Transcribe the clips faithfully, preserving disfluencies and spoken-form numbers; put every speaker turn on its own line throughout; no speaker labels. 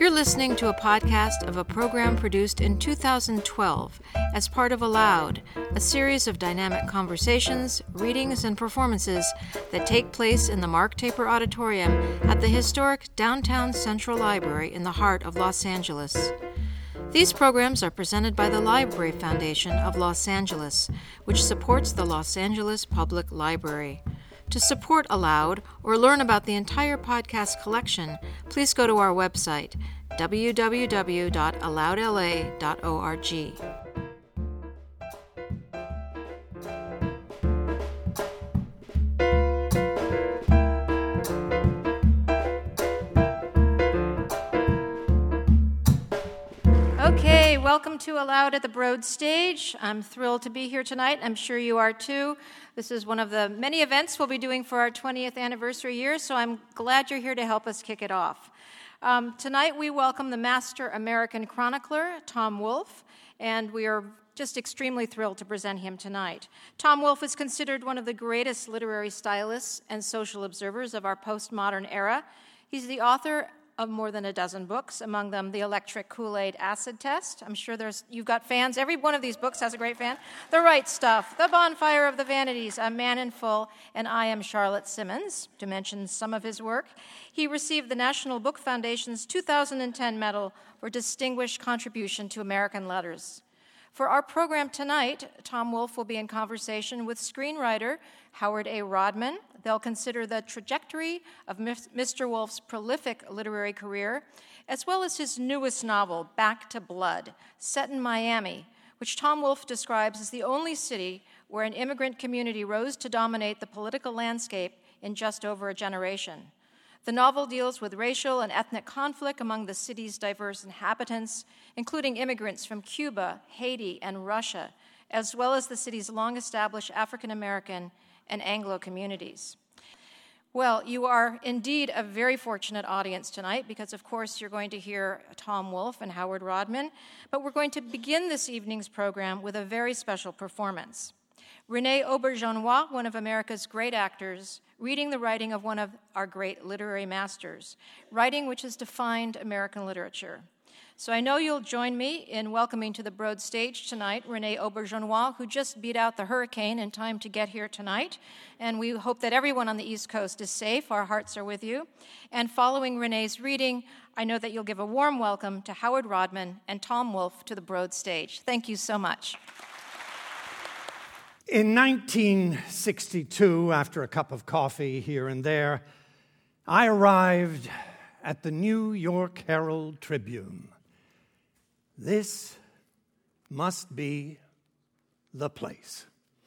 You're listening to a podcast of a program produced in two thousand twelve as part of Aloud, a series of dynamic conversations, readings, and performances that take place in the Mark Taper Auditorium at the historic Downtown Central Library in the heart of Los Angeles. These programs are presented by the Library Foundation of Los Angeles, which supports the Los Angeles Public Library. To support Aloud or learn about the entire podcast collection, please go to our website, w w w dot aloud l a dot org. Okay, welcome to Aloud at the Broad Stage. I'm thrilled to be here tonight. I'm sure you are too. This is one of the many events we'll be doing for our twentieth anniversary year, so I'm glad you're here to help us kick it off. Um, tonight we welcome the master American chronicler, Tom Wolfe, and we are just extremely thrilled to present him tonight. Tom Wolfe is considered one of the greatest literary stylists and social observers of our postmodern era. He's the author of more than a dozen books, among them The Electric Kool-Aid Acid Test. I'm sure there's you've got fans. Every one of these books has a great fan. The Right Stuff, The Bonfire of the Vanities, A Man in Full, and I Am Charlotte Simmons, to mention some of his work. He received the National Book Foundation's two thousand ten Medal for Distinguished Contribution to American Letters. For our program tonight, Tom Wolfe will be in conversation with screenwriter Howard A. Rodman. They'll consider the trajectory of Mister Wolfe's prolific literary career, as well as his newest novel, Back to Blood, set in Miami, which Tom Wolfe describes as the only city where an immigrant community rose to dominate the political landscape in just over a generation. The novel deals with racial and ethnic conflict among the city's diverse inhabitants, including immigrants from Cuba, Haiti, and Russia, as well as the city's long-established African-American and Anglo communities. Well, you are indeed a very fortunate audience tonight because, of course, you're going to hear Tom Wolfe and Howard Rodman, but we're going to begin this evening's program with a very special performance. Renee Auberjonois, one of America's great actors, reading the writing of one of our great literary masters, writing which has defined American literature. So I know you'll join me in welcoming to the Broad Stage tonight Renee Auberjonois, who just beat out the hurricane in time to get here tonight. And we hope that everyone on the East Coast is safe. Our hearts are with you. And following Renee's reading, I know that you'll give a warm welcome to Howard Rodman and Tom Wolfe to the Broad Stage. Thank you so much.
In nineteen sixty-two, after a cup of coffee here and there, I arrived at the New York Herald Tribune. This must be the place.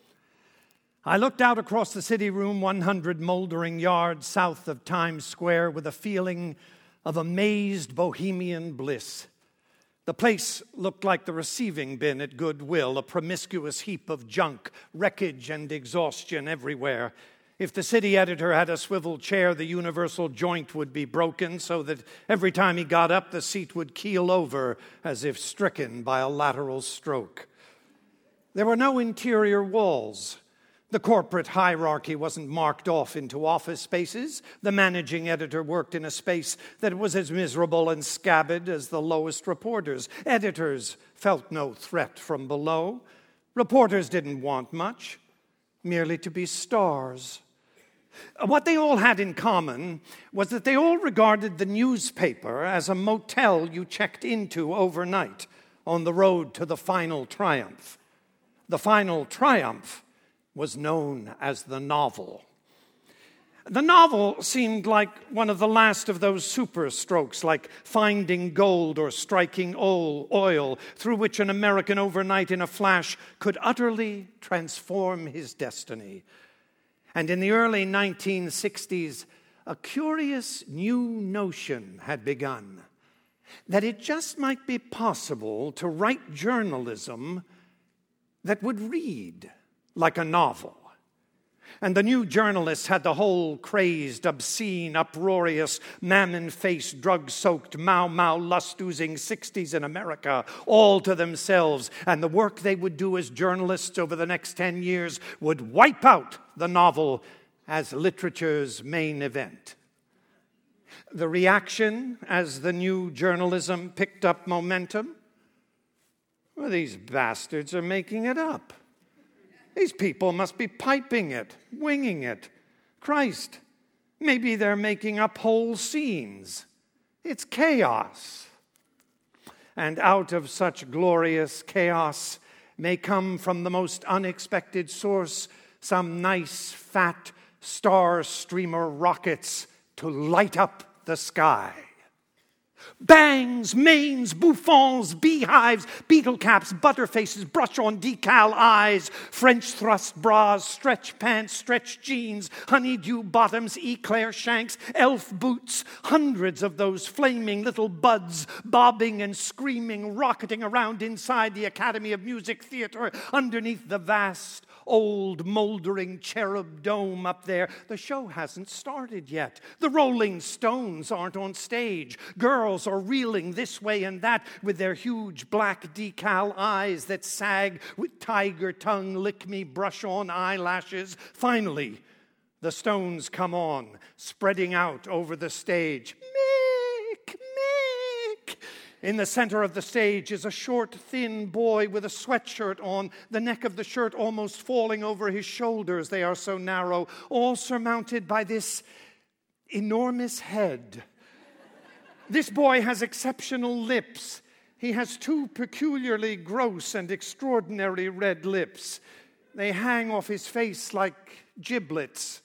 I looked out across the city room one hundred moldering yards south of Times Square with a feeling of amazed bohemian bliss. The place looked like the receiving bin at Goodwill, a promiscuous heap of junk, wreckage, and exhaustion everywhere. If the city editor had a swivel chair, the universal joint would be broken so that every time he got up, the seat would keel over as if stricken by a lateral stroke. There were no interior walls. The corporate hierarchy wasn't marked off into office spaces. The managing editor worked in a space that was as miserable and scabbard as the lowest reporters. Editors felt no threat from below. Reporters didn't want much, merely to be stars. What they all had in common was that they all regarded the newspaper as a motel you checked into overnight on the road to the final triumph. The final triumph was known as the novel. The novel seemed like one of the last of those super strokes, like finding gold or striking oil, through which an American overnight in a flash could utterly transform his destiny. And in the early nineteen sixties, a curious new notion had begun, that it just might be possible to write journalism that would read like a novel. And the new journalists had the whole crazed, obscene, uproarious, mammon-faced, drug-soaked, Mau-Mau, lust-oozing sixties in America all to themselves. And the work they would do as journalists over the next ten years would wipe out the novel as literature's main event. The reaction as the new journalism picked up momentum? Well, these bastards are making it up. These people must be piping it, winging it. Christ, maybe they're making up whole scenes. It's chaos. And out of such glorious chaos may come from the most unexpected source some nice, fat, star streamer rockets to light up the sky. Bangs, manes, bouffants, beehives, beetle caps, butterfaces, brush-on decal eyes, French thrust bras, stretch pants, stretch jeans, honeydew bottoms, eclair shanks, elf boots, hundreds of those flaming little buds bobbing and screaming, rocketing around inside the Academy of Music Theater underneath the vast old moldering cherub dome up there. The show hasn't started yet. The Rolling Stones aren't on stage. Girls are reeling this way and that with their huge black decal eyes that sag with tiger tongue, lick-me, brush-on eyelashes. Finally, the Stones come on, spreading out over the stage. Mick, Mick! In the center of the stage is a short, thin boy with a sweatshirt on, the neck of the shirt almost falling over his shoulders. They are so narrow, all surmounted by this enormous head. This boy has exceptional lips. He has two peculiarly gross and extraordinary red lips. They hang off his face like giblets.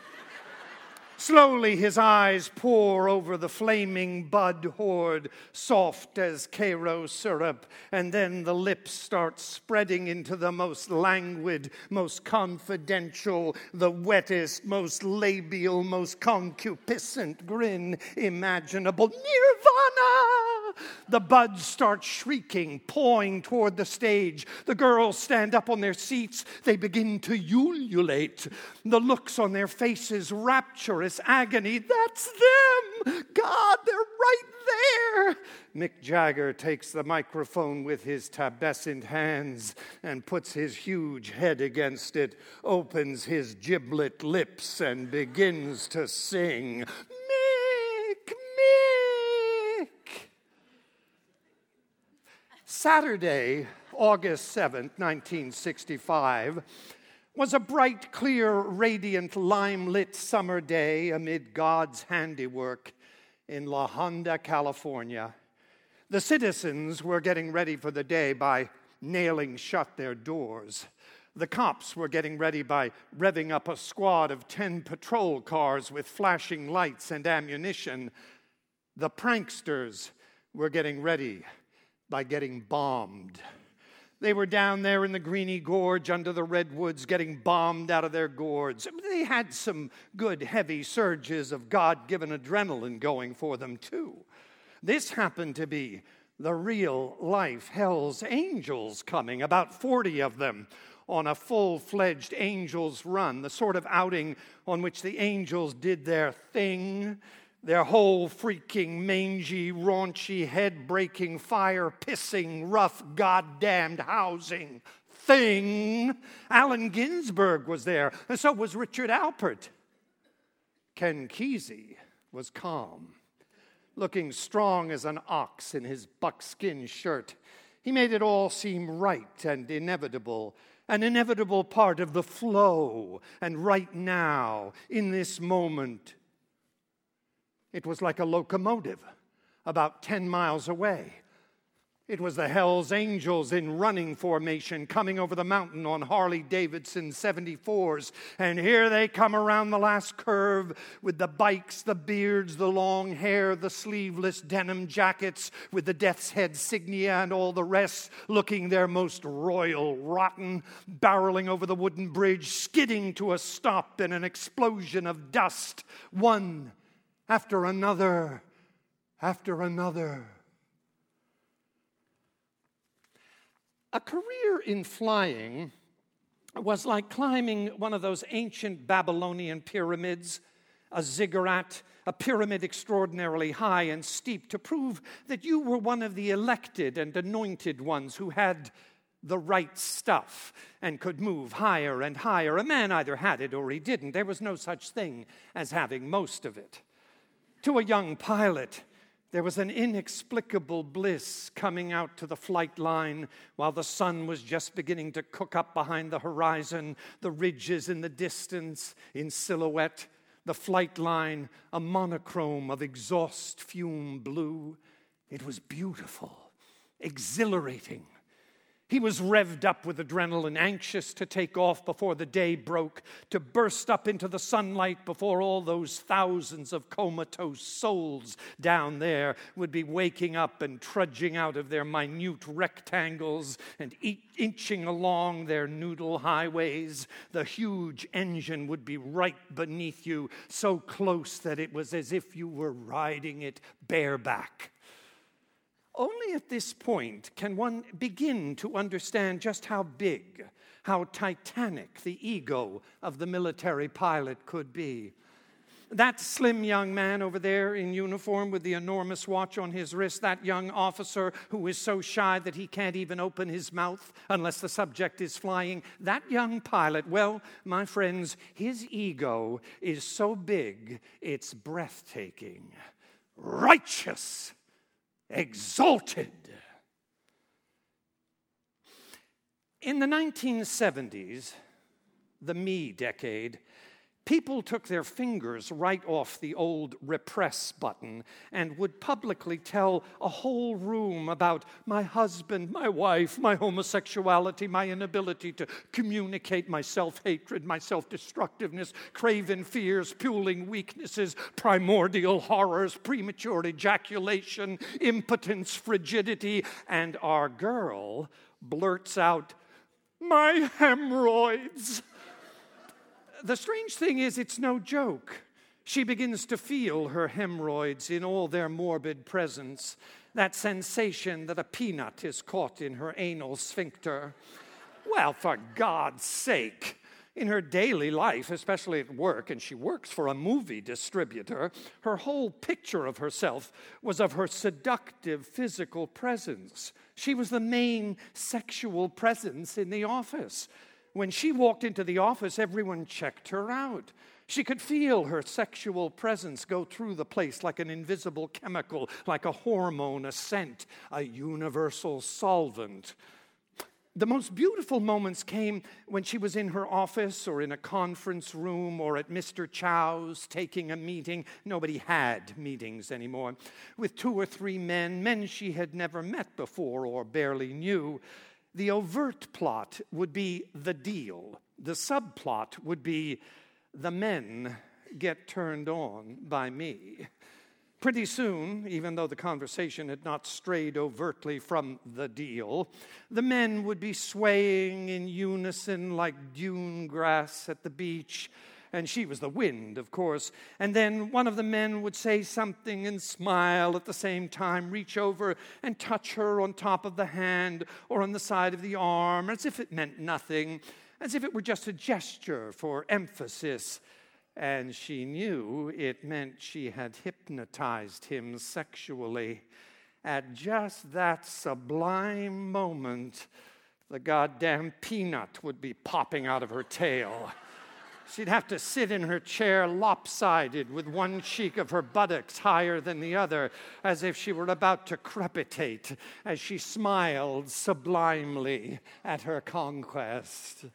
Slowly his eyes pour over the flaming bud horde, soft as Cairo syrup, and then the lips start spreading into the most languid, most confidential, the wettest, most labial, most concupiscent grin imaginable. Nirvana! The buds start shrieking, pawing toward the stage. The girls stand up on their seats. They begin to ululate. The looks on their faces, rapturous agony. That's them! God, they're right there! Mick Jagger takes the microphone with his tabescent hands and puts his huge head against it, opens his giblet lips and begins to sing. Mick, Mick! Saturday, August seventh, nineteen sixty-five, was a bright, clear, radiant, lime-lit summer day amid God's handiwork in La Honda, California. The citizens were getting ready for the day by nailing shut their doors. The cops were getting ready by revving up a squad of ten patrol cars with flashing lights and ammunition. The pranksters were getting ready by getting bombed. They were down there in the Greeny Gorge under the redwoods getting bombed out of their gourds. They had some good heavy surges of God-given adrenaline going for them too. This happened to be the real-life Hell's Angels coming, about forty of them, on a full-fledged Angels run, the sort of outing on which the Angels did their thing, their whole freaking, mangy, raunchy, head-breaking, fire-pissing, rough, goddamned housing thing. Allen Ginsberg was there, and so was Richard Alpert. Ken Kesey was calm, looking strong as an ox in his buckskin shirt. He made it all seem right and inevitable, an inevitable part of the flow. And right now, in this moment, it was like a locomotive about ten miles away. It was the Hell's Angels in running formation coming over the mountain on Harley-Davidson seventy-fours. And here they come around the last curve with the bikes, the beards, the long hair, the sleeveless denim jackets with the death's head signia and all the rest, looking their most royal, rotten, barreling over the wooden bridge, skidding to a stop in an explosion of dust. One after another, after another. A career in flying was like climbing one of those ancient Babylonian pyramids, a ziggurat, a pyramid extraordinarily high and steep, to prove that you were one of the elected and anointed ones who had the right stuff and could move higher and higher. A man either had it or he didn't. There was no such thing as having most of it. To a young pilot, there was an inexplicable bliss coming out to the flight line while the sun was just beginning to cook up behind the horizon, the ridges in the distance in silhouette, the flight line a monochrome of exhaust fume blue. It was beautiful, exhilarating. He was revved up with adrenaline, anxious to take off before the day broke, to burst up into the sunlight before all those thousands of comatose souls down there would be waking up and trudging out of their minute rectangles and e- inching along their noodle highways. The huge engine would be right beneath you, so close that it was as if you were riding it bareback. Only at this point can one begin to understand just how big, how titanic the ego of the military pilot could be. That slim young man over there in uniform with the enormous watch on his wrist, that young officer who is so shy that he can't even open his mouth unless the subject is flying, that young pilot, well, my friends, his ego is so big, it's breathtaking, righteous, exalted. In the nineteen seventies, the me decade, people took their fingers right off the old repress button and would publicly tell a whole room about my husband, my wife, my homosexuality, my inability to communicate, my self-hatred, my self-destructiveness, craven fears, puling weaknesses, primordial horrors, premature ejaculation, impotence, frigidity, and our girl blurts out, "My hemorrhoids." The strange thing is, it's no joke. She begins to feel her hemorrhoids in all their morbid presence, that sensation that a peanut is caught in her anal sphincter. Well, for God's sake, in her daily life, especially at work, and she works for a movie distributor, her whole picture of herself was of her seductive physical presence. She was the main sexual presence in the office. When she walked into the office, everyone checked her out. She could feel her sexual presence go through the place like an invisible chemical, like a hormone, a scent, a universal solvent. The most beautiful moments came when she was in her office or in a conference room or at Mister Chow's taking a meeting. Nobody had meetings anymore. With two or three men, men she had never met before or barely knew. The overt plot would be the deal. The subplot would be the men get turned on by me. Pretty soon, even though the conversation had not strayed overtly from the deal, the men would be swaying in unison like dune grass at the beach, and she was the wind, of course. And then one of the men would say something and smile at the same time, reach over and touch her on top of the hand or on the side of the arm, as if it meant nothing, as if it were just a gesture for emphasis. And she knew it meant she had hypnotized him sexually. At just that sublime moment, the goddamn peanut would be popping out of her tail. She'd have to sit in her chair lopsided with one cheek of her buttocks higher than the other, as if she were about to crepitate as she smiled sublimely at her conquest.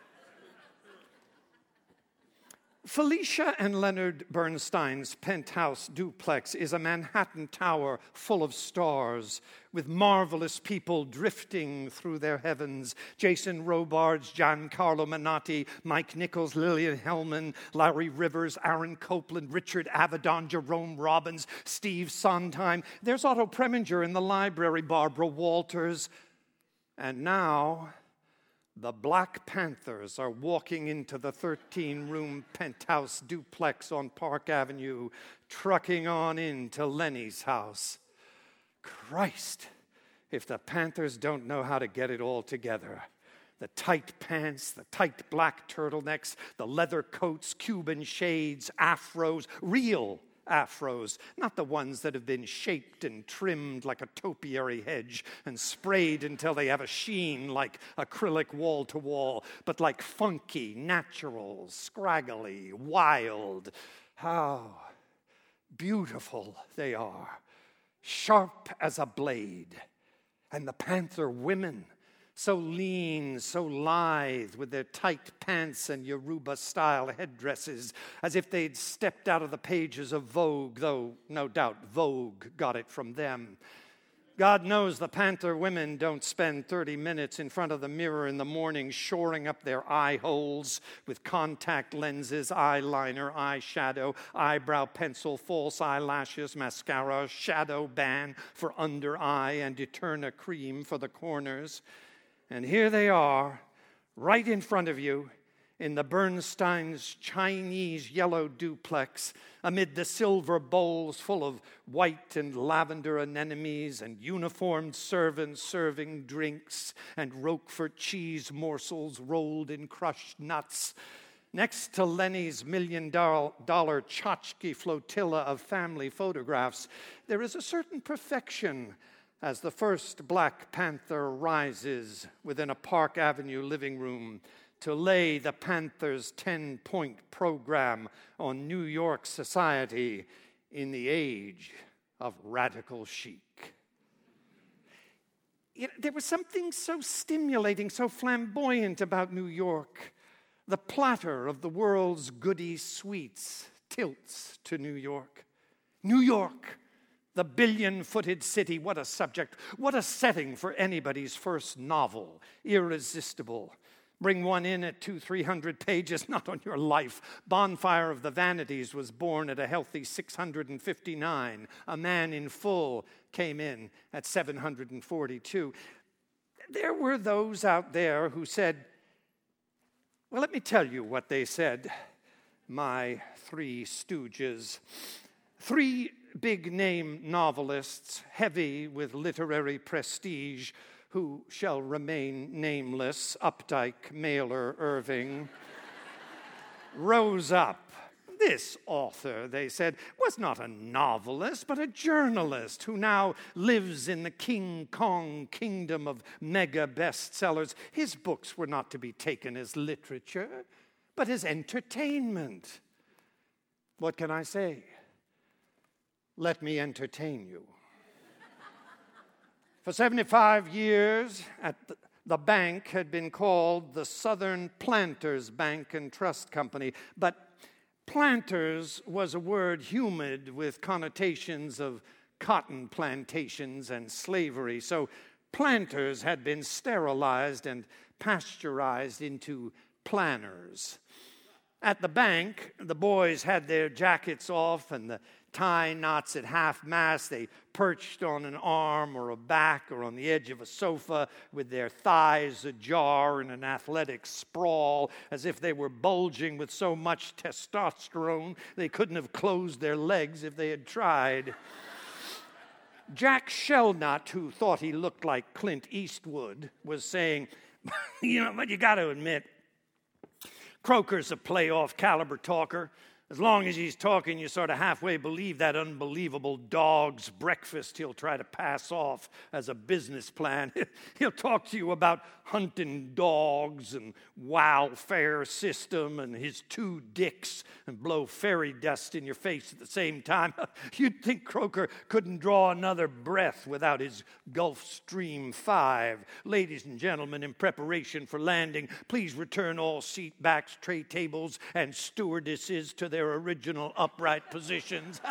Felicia and Leonard Bernstein's penthouse duplex is a Manhattan tower full of stars, with marvelous people drifting through their heavens. Jason Robards, Giancarlo Menotti, Mike Nichols, Lillian Hellman, Larry Rivers, Aaron Copland, Richard Avedon, Jerome Robbins, Steve Sondheim. There's Otto Preminger in the library, Barbara Walters. And now the Black Panthers are walking into the thirteen-room penthouse duplex on Park Avenue, trucking on into Lenny's house. Christ, if the Panthers don't know how to get it all together. The tight pants, the tight black turtlenecks, the leather coats, Cuban shades, afros, real afros, not the ones that have been shaped and trimmed like a topiary hedge and sprayed until they have a sheen like acrylic wall-to-wall, but like funky, natural, scraggly, wild. How Beautiful they are, sharp as a blade. And the panther women, so lean, so lithe, with their tight pants and Yoruba-style headdresses, as if they'd stepped out of the pages of Vogue, though no doubt Vogue got it from them. God knows the panther women don't spend thirty minutes in front of the mirror in the morning shoring up their eye holes with contact lenses, eyeliner, eyeshadow, eyebrow pencil, false eyelashes, mascara, shadow ban for under eye, and Eterna cream for the corners. And here they are, right in front of you, in the Bernstein's Chinese yellow duplex, amid the silver bowls full of white and lavender anemones and uniformed servants serving drinks and Roquefort cheese morsels rolled in crushed nuts. Next to Lenny's million-dollar tchotchke flotilla of family photographs, there is a certain perfection as the first Black Panther rises within a Park Avenue living room to lay the Panther's ten-point program on New York society in the age of radical chic. You know, there was something so stimulating, so flamboyant about New York. The platter of the world's goody sweets tilts to New York. New York, the billion-footed city, what a subject, what a setting for anybody's first novel, irresistible. Bring one in at two, three hundred pages, not on your life. Bonfire of the Vanities was born at a healthy six hundred fifty-nine. A Man in Full came in at seven hundred forty-two. There were those out there who said, well, let me tell you what they said, my three stooges. Three big-name novelists, heavy with literary prestige, who shall remain nameless, Updike, Mailer, Irving, rose up. This author, they said, was not a novelist, but a journalist who now lives in the King Kong kingdom of mega bestsellers. His books were not to be taken as literature, but as entertainment. What can I say? Let me entertain you. For seventy-five years, at the, the bank had been called the Southern Planters Bank and Trust Company, but planters was a word humid with connotations of cotton plantations and slavery, so planters had been sterilized and pasteurized into planners. At the bank, the boys had their jackets off and the tie knots at half-mast. They perched on an arm or a back or on the edge of a sofa with their thighs ajar in an athletic sprawl, as if they were bulging with so much testosterone they couldn't have closed their legs if they had tried. Jack Shelnut, who thought he looked like Clint Eastwood, was saying, you know, but you got to admit, Croker's a playoff caliber talker. As long as he's talking, you sort of halfway believe that unbelievable dog's breakfast he'll try to pass off as a business plan. He'll talk to you about hunting dogs and welfare system and his two dicks and blow fairy dust in your face at the same time. You'd think Croker couldn't draw another breath without his Gulfstream five. Ladies and gentlemen, in preparation for landing, please return all seat backs, tray tables, and stewardesses to their their original upright positions.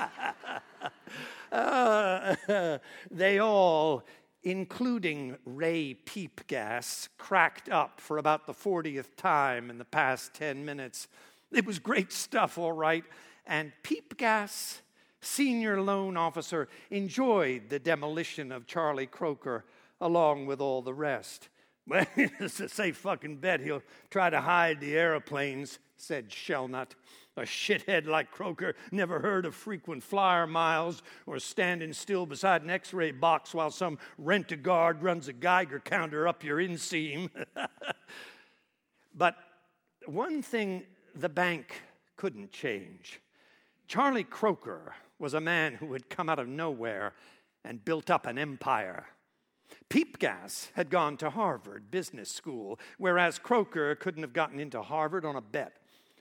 uh, they all, including Ray Peepgas, cracked up for about the fortieth time in the past ten minutes. It was great stuff, all right. And Peepgas, senior loan officer, enjoyed the demolition of Charlie Croker along with all the rest. Well, it's a safe fucking bet he'll try to hide the airplanes, said Shelnut. A shithead like Croker never heard of frequent flyer miles or standing still beside an x-ray box while some rent-a-guard runs a Geiger counter up your inseam. But one thing the bank couldn't change. Charlie Croker was a man who had come out of nowhere and built up an empire. Peepgas had gone to Harvard Business School, whereas Croker couldn't have gotten into Harvard on a bet.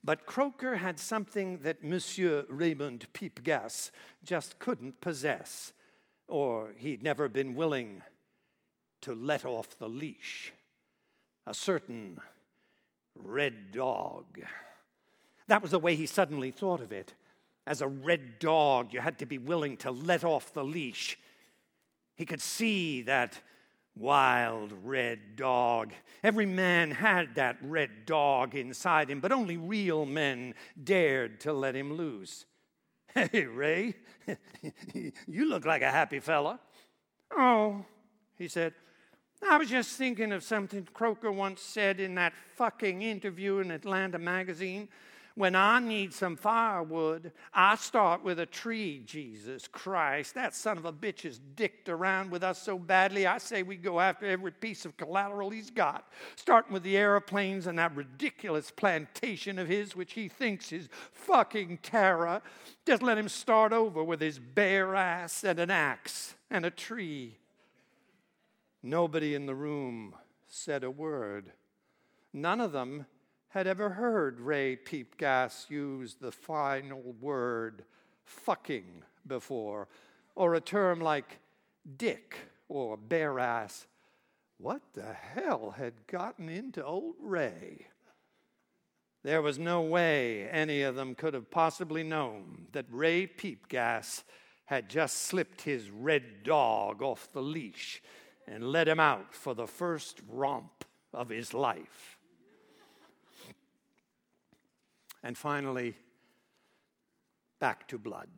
But Croker had something that Monsieur Raymond Peepgas just couldn't possess, or he'd never been willing to let off the leash. A certain red dog. That was the way he suddenly thought of it. As a red dog, you had to be willing to let off the leash. He could see that wild red dog. Every man had that red dog inside him, but only real men dared to let him loose. Hey, Ray, you look like a happy fella. Oh, he said, I was just thinking of something Croker once said in that fucking interview in Atlanta magazine. When I need some firewood, I start with a tree, Jesus Christ. That son of a bitch has dicked around with us so badly, I say we go after every piece of collateral he's got, starting with the airplanes and that ridiculous plantation of his, which he thinks is fucking terror. Just let him start over with his bare ass and an axe and a tree. Nobody in the room said a word. None of them had ever heard Ray Peepgas use the final word fucking before, or a term like dick or bare ass. What the hell had gotten into old Ray? There was no way any of them could have possibly known that Ray Peepgas had just slipped his red dog off the leash and let him out for the first romp of his life. And finally, back to blood.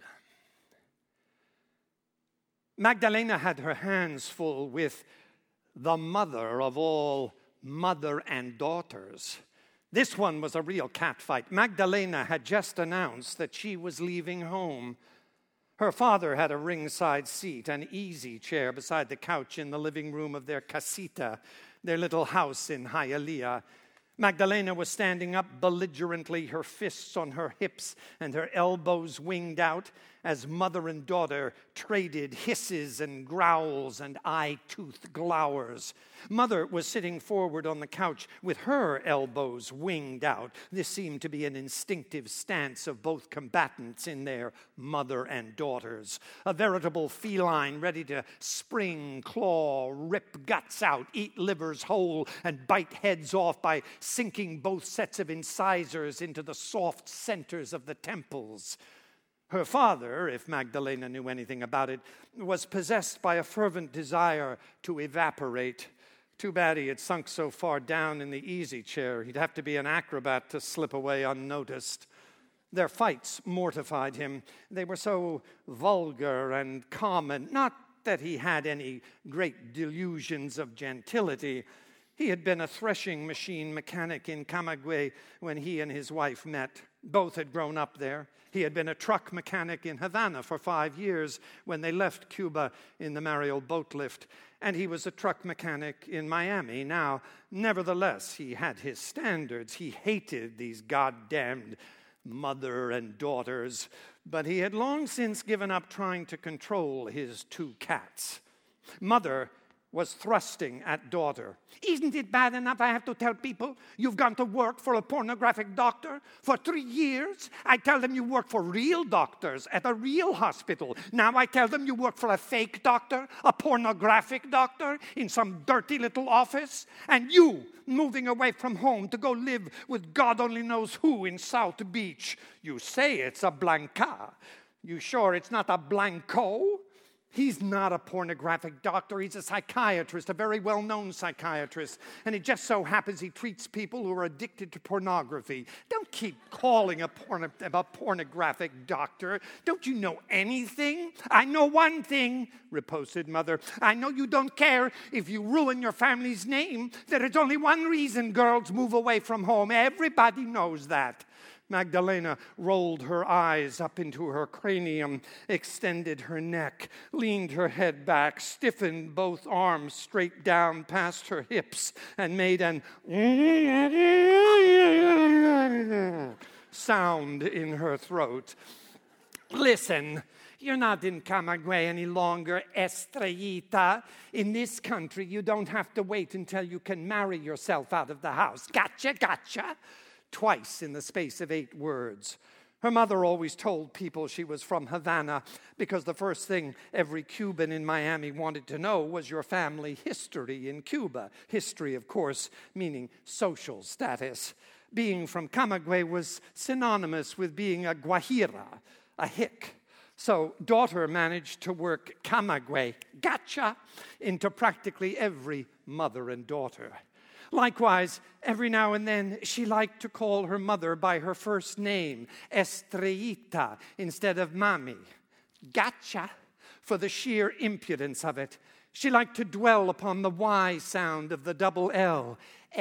Magdalena had her hands full with the mother of all mother and daughters. This one was a real catfight. Magdalena had just announced that she was leaving home. Her father had a ringside seat, an easy chair beside the couch in the living room of their casita, their little house in Hialeah. Magdalena was standing up belligerently, her fists on her hips and her elbows winged out, as mother and daughter traded hisses and growls and eye-toothed glowers. Mother was sitting forward on the couch with her elbows winged out. This seemed to be an instinctive stance of both combatants in their mother and daughters. A veritable feline ready to spring, claw, rip guts out, eat livers whole, and bite heads off by sinking both sets of incisors into the soft centers of the temples. Her father, if Magdalena knew anything about it, was possessed by a fervent desire to evaporate. Too bad he had sunk so far down in the easy chair. He'd have to be an acrobat to slip away unnoticed. Their fights mortified him. They were so vulgar and common. Not that he had any great delusions of gentility. He had been a threshing machine mechanic in Camagüey when he and his wife met. Both had grown up there. He had been a truck mechanic in Havana for five years when they left Cuba in the Mariel boat lift. And he was a truck mechanic in Miami now. Nevertheless, he had his standards. He hated these goddamned mother and daughters. But he had long since given up trying to control his two cats. Mother was thrusting at daughter. Isn't it bad enough I have to tell people you've gone to work for a pornographic doctor for three years? I tell them you work for real doctors at a real hospital. Now I tell them you work for a fake doctor, a pornographic doctor in some dirty little office. And you, moving away from home to go live with God only knows who in South Beach. You say it's a Blanca. You sure it's not a Blanco? He's not a pornographic doctor. He's a psychiatrist, a very well-known psychiatrist. And it just so happens he treats people who are addicted to pornography. Don't keep calling a, porno- a pornographic doctor. Don't you know anything? I know one thing, riposted Mother. I know you don't care if you ruin your family's name. There is only one reason girls move away from home. Everybody knows that. Magdalena rolled her eyes up into her cranium, extended her neck, leaned her head back, stiffened both arms straight down past her hips, and made an sound in her throat. Listen, you're not in Camagüey any longer, Estrellita. In this country, you don't have to wait until you can marry yourself out of the house. Gotcha, gotcha. twice in the space of eight words. Her mother always told people she was from Havana because the first thing every Cuban in Miami wanted to know was your family history in Cuba. History, of course, meaning social status. Being from Camagüey was synonymous with being a Guajira, a hick. So daughter managed to work Camagüey, gotcha, into practically every mother and daughter. Likewise, every now and then, she liked to call her mother by her first name, Estrellita, instead of Mami. Gotcha, for the sheer impudence of it. She liked to dwell upon the Y sound of the double L,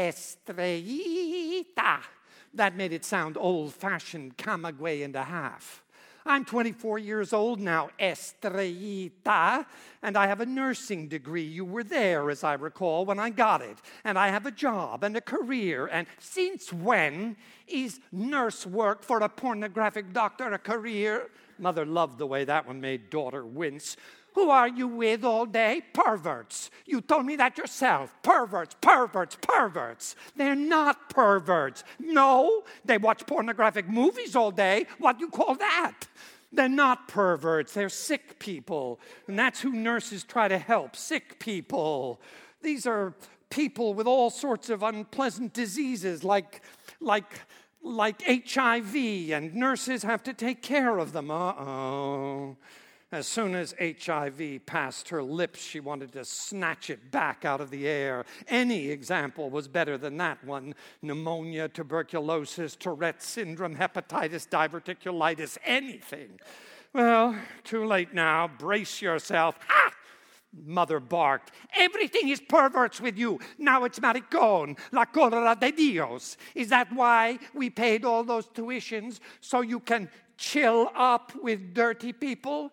Estrellita. That made it sound old-fashioned Camagüey and a half. I'm twenty-four years old now, Estrellita, and I have a nursing degree. You were there, as I recall, when I got it. And I have a job and a career. And since when is nurse work for a pornographic doctor a career? Mother loved the way that one made daughter wince. Who are you with all day? Perverts. You told me that yourself. Perverts, perverts, perverts. They're not perverts. No, they watch pornographic movies all day. What do you call that? They're not perverts. They're sick people. And that's who nurses try to help, sick people. These are people with all sorts of unpleasant diseases like, like, like H I V, and nurses have to take care of them. Uh-oh. As soon as H I V passed her lips, she wanted to snatch it back out of the air. Any example was better than that one. Pneumonia, tuberculosis, Tourette's syndrome, hepatitis, diverticulitis, anything. Well, too late now. Brace yourself. Ha! Mother barked. Everything is perverts with you. Now it's maricón, la cólera de Dios. Is that why we paid all those tuitions? So you can chill up with dirty people?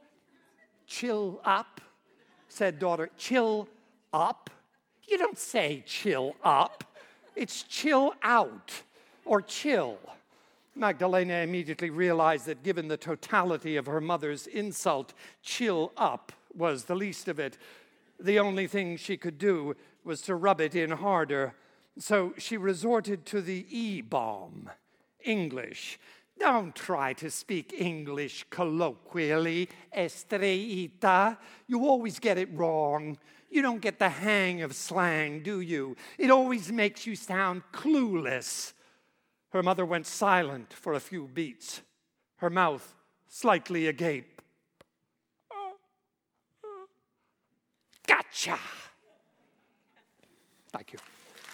Chill up, said daughter. Chill up? You don't say chill up. It's chill out or chill. Magdalena immediately realized that given the totality of her mother's insult, chill up was the least of it. The only thing she could do was to rub it in harder. So she resorted to the E-bomb, English. Don't try to speak English colloquially, Estrellita. You always get it wrong. You don't get the hang of slang, do you? It always makes you sound clueless. Her mother went silent for a few beats, her mouth slightly agape. Gotcha! Thank you.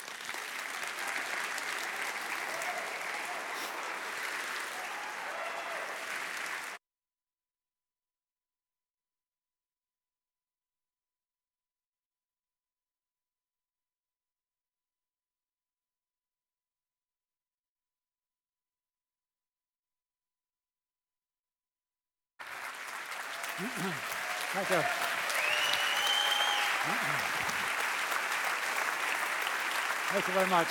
Thank you. Thank you very much.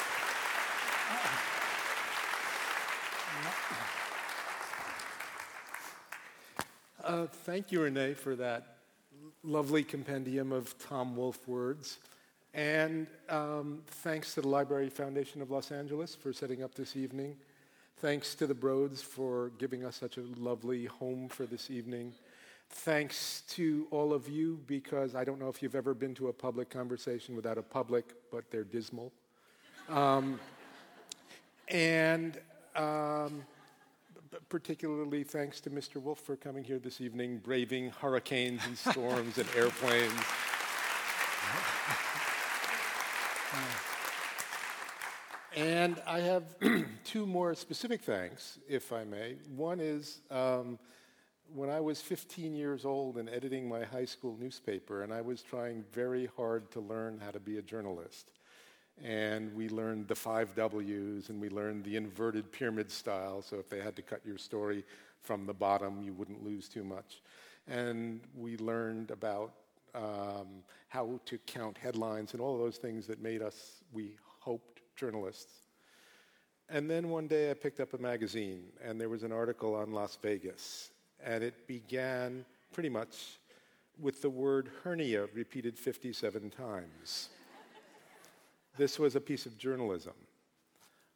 Uh, thank you, Renee, for that lovely compendium of Tom Wolfe words. And um, thanks to the Library Foundation of Los Angeles for setting up this evening. Thanks to the Broads for giving us such a lovely home for this evening. Thanks to all of you, because I don't know if you've ever been to a public conversation without a public, but they're dismal. Um, and um, particularly thanks to Mister Wolfe for coming here this evening, braving hurricanes and storms and airplanes. And I have two more specific thanks, if I may. One is, um, when I was fifteen years old and editing my high school newspaper, and I was trying very hard to learn how to be a journalist. And we learned the five W's, and we learned the inverted pyramid style, so if they had to cut your story from the bottom, you wouldn't lose too much. And we learned about um, how to count headlines and all of those things that made us, we hoped, journalists. And then one day I picked up a magazine, and there was an article on Las Vegas. And it began pretty much with the word hernia repeated fifty-seven times. This was a piece of journalism.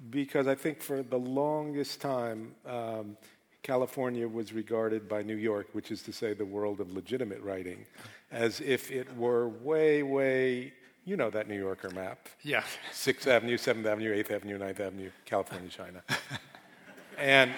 because I think for the longest time, um, California was regarded by New York, which is to say the world of legitimate writing, as if it were way, way, you know that New Yorker map.
Yeah.
sixth Avenue, seventh Avenue, eighth Avenue, ninth Avenue, California, China. And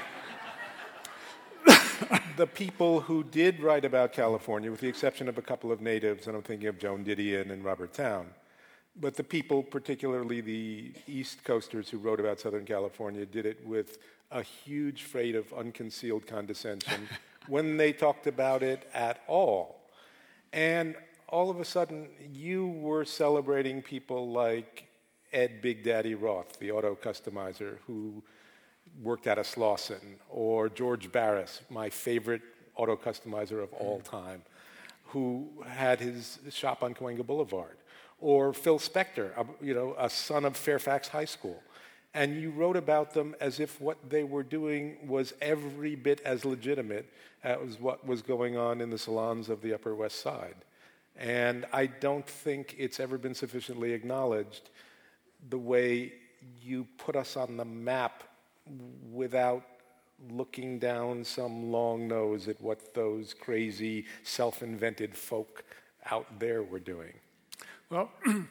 the people who did write about California, with the exception of a couple of natives, and I'm thinking of Joan Didion and Robert Towne, but the people, particularly the East Coasters who wrote about Southern California, did it with a huge freight of unconcealed condescension when they talked about it at all. And all of a sudden, you were celebrating people like Ed Big Daddy Roth, the auto customizer who worked at a Slauson, or George Barris, my favorite auto customizer of all time, who had his shop on Cahuenga Boulevard, or Phil Spector, you know, a son of Fairfax High School. And you wrote about them as if what they were doing was every bit as legitimate as what was going on in the salons of the Upper West Side. And I don't think it's ever been sufficiently acknowledged the way you put us on the map without looking down some long nose at what those crazy, self-invented folk out there were doing.
Well,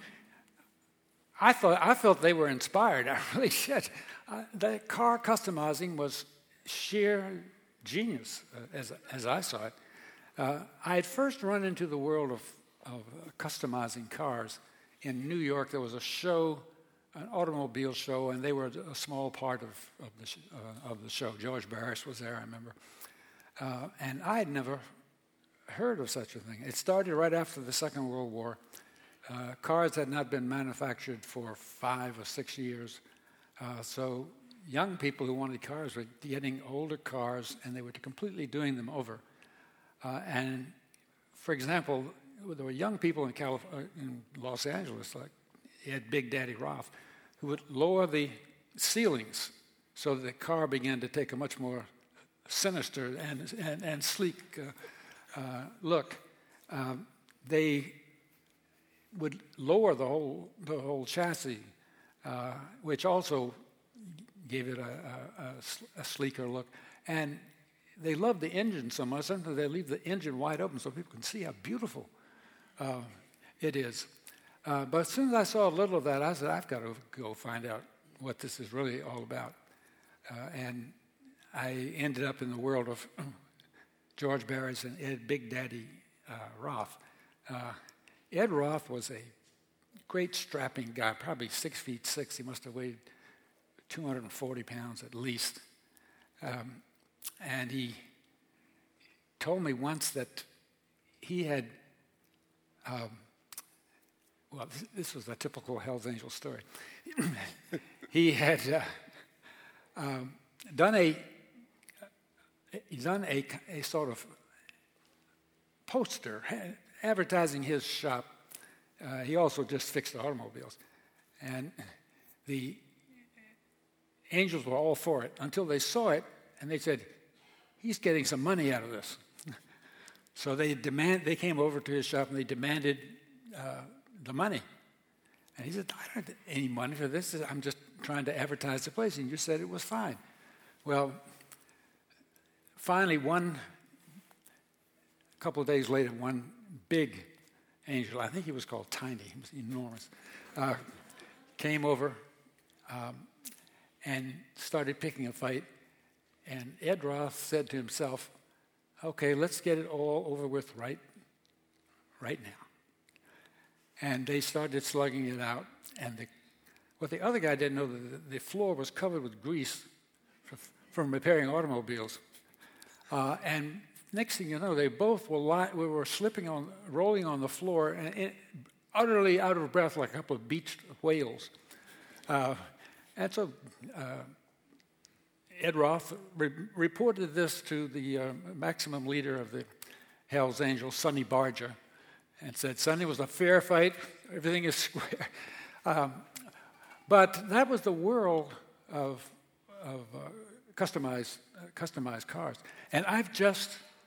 I thought I felt they were inspired. I really did. Uh, the car customizing was sheer genius, uh, as as I saw it. Uh, I had first run into the world of of uh, customizing cars in New York. There was a show, an automobile show, and they were a small part of of the sh- uh, of the show. George Barris was there, I remember, uh, and I had never heard of such a thing. It started right after the Second World War. Uh, cars had not been manufactured for five or six years. Uh, so young people who wanted cars were getting older cars, and they were completely doing them over. Uh, and, for example, there were young people in, Calif- uh, in Los Angeles, like Ed Big Daddy Roth, who would lower the ceilings so that the car began to take a much more sinister and, and, and sleek uh, uh, look. Um, they would lower the whole the whole chassis, uh, which also gave it a, a, a sleeker look. And they loved the engine so much, sometimes they leave the engine wide open so people can see how beautiful uh, it is. Uh, but as soon as I saw a little of that, I said, I've got to go find out what this is really all about. Uh, and I ended up in the world of George Barris and Ed Big Daddy uh, Roth. Uh, Ed Roth was a great strapping guy, probably six feet six. He must have weighed two hundred forty pounds at least. Um, and he told me once that he had, um, well, this, this was a typical Hell's Angel story. He had uh, um, done a, he's done a, a sort of poster advertising his shop. Uh, he also just fixed automobiles. And the angels were all for it until they saw it, and they said, he's getting some money out of this. So they demand. They came over to his shop, and they demanded uh, the money. And he said, I don't have any money for this. I'm just trying to advertise the place, and you said it was fine. Well, finally, one, a couple of days later, one big angel, I think he was called Tiny, he was enormous, uh, came over um, and started picking a fight. And Ed Roth said to himself, okay, let's get it all over with right, right now. And they started slugging it out. And the, what the other guy didn't know, the, the floor was covered with grease for, from repairing automobiles. Uh, and next thing you know, they both were, li- we were slipping on, rolling on the floor, and, and utterly out of breath like a couple of beached whales. Uh, and so uh, Ed Roth re- reported this to the uh, maximum leader of the Hells Angels, Sonny Barger, and said, Sonny, was a fair fight. Everything is square. Um, but that was the world of, of uh, customized, uh, customized cars. And I've just,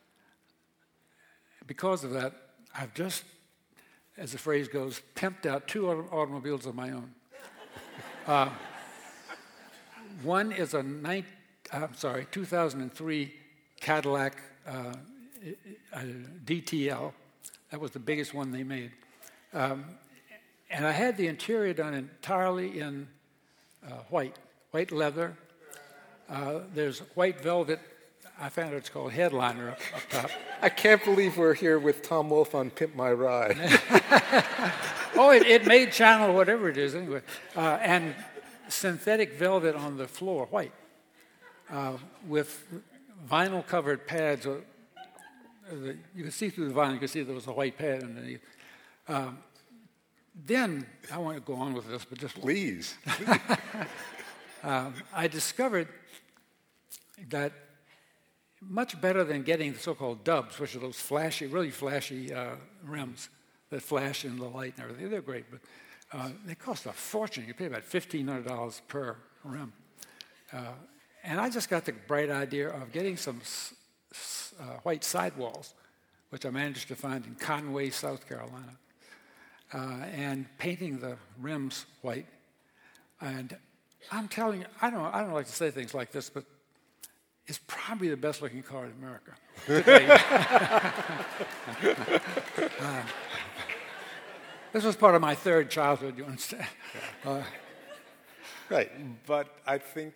because of that, I've just, as the phrase goes, pimped out two auto- automobiles of my own. Uh, one is a nine, I'm sorry, two thousand three Cadillac uh, D T L. That was the biggest one they made. Um, and I had the interior done entirely in uh, white, white leather. Uh, there's white velvet. I found it's called Headliner up, up top.
I can't believe we're here with Tom Wolfe on Pimp My Ride.
Oh, it, it made channel whatever it is anyway. Uh, and synthetic velvet on the floor, white, uh, with vinyl-covered pads. Uh, the, you can see through the vinyl, you can see there was a white pad underneath. Um, then, I want to go on with this, but just...
Please.
um, I discovered that much better than getting the so-called dubs, which are those flashy, really flashy uh, rims that flash in the light and everything. They're great, but uh, they cost a fortune. You pay about fifteen hundred dollars per rim. Uh, and I just got the bright idea of getting some s- s- uh, white sidewalls, which I managed to find in Conway, South Carolina, uh, and painting the rims white. And I'm telling you, I don't, I don't like to say things like this, but it's probably the best-looking car in America. uh, this was part of my third childhood, you understand? Uh,
right, but I think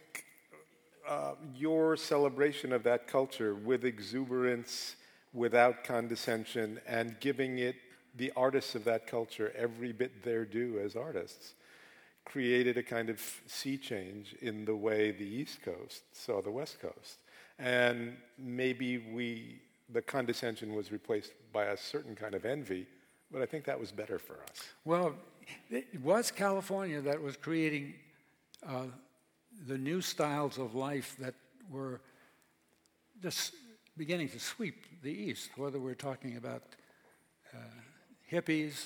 uh, your celebration of that culture with exuberance, without condescension, and giving it the artists of that culture every bit their due as artists, created a kind of sea change in the way the East Coast saw the West Coast. And maybe we, the condescension was replaced by a certain kind of envy, but I think that was better for us.
Well, it was California that was creating uh, the new styles of life that were just beginning to sweep the East, whether we're talking about uh, hippies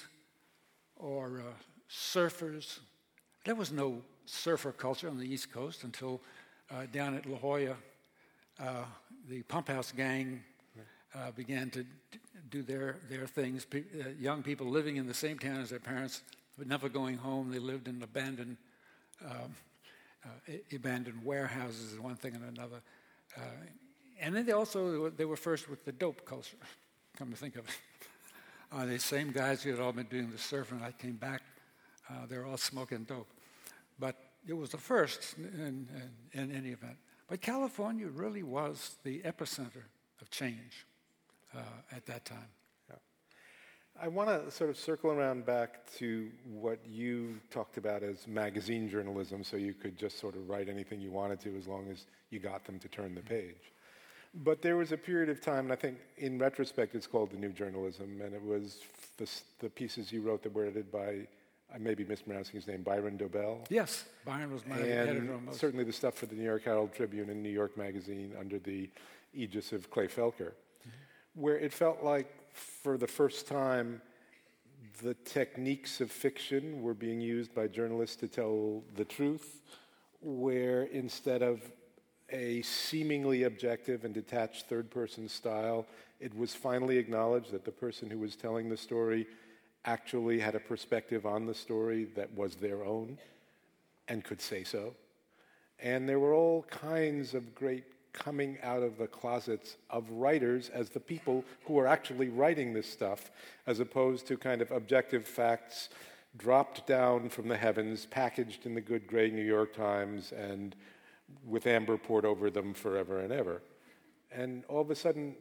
or uh, surfers. There was no surfer culture on the East Coast until uh, down at La Jolla, uh, the Pump House Gang uh, began to d- do their, their things. Pe- uh, young people living in the same town as their parents, but never going home. They lived in abandoned, um, uh, abandoned warehouses, and one thing and another. Uh, and then they also they were first with the dope culture. Come to think of it, uh, the same guys who had all been doing the surfing. I came back. Uh, they're all smoking dope. But it was the first in, in, in any event. But California really was the epicenter of change uh, at that time.
Yeah. I want to sort of circle around back to what you talked about as magazine journalism, so you could just sort of write anything you wanted to as long as you got them to turn the page. But there was a period of time, and I think in retrospect it's called the new journalism, and it was the, the pieces you wrote that were edited by, I may be mispronouncing his name, Byron Dobell.
Yes, Byron was my
and
editor on most.
Certainly the stuff for the New York Herald Tribune and New York Magazine under the aegis of Clay Felker, mm-hmm. where it felt like for the first time the techniques of fiction were being used by journalists to tell the truth, where instead of a seemingly objective and detached third-person style, it was finally acknowledged that the person who was telling the story actually had a perspective on the story that was their own and could say so. And there were all kinds of great coming out of the closets of writers as the people who are actually writing this stuff, as opposed to kind of objective facts dropped down from the heavens, packaged in the good gray New York Times, and with amber poured over them forever and ever. And all of a sudden,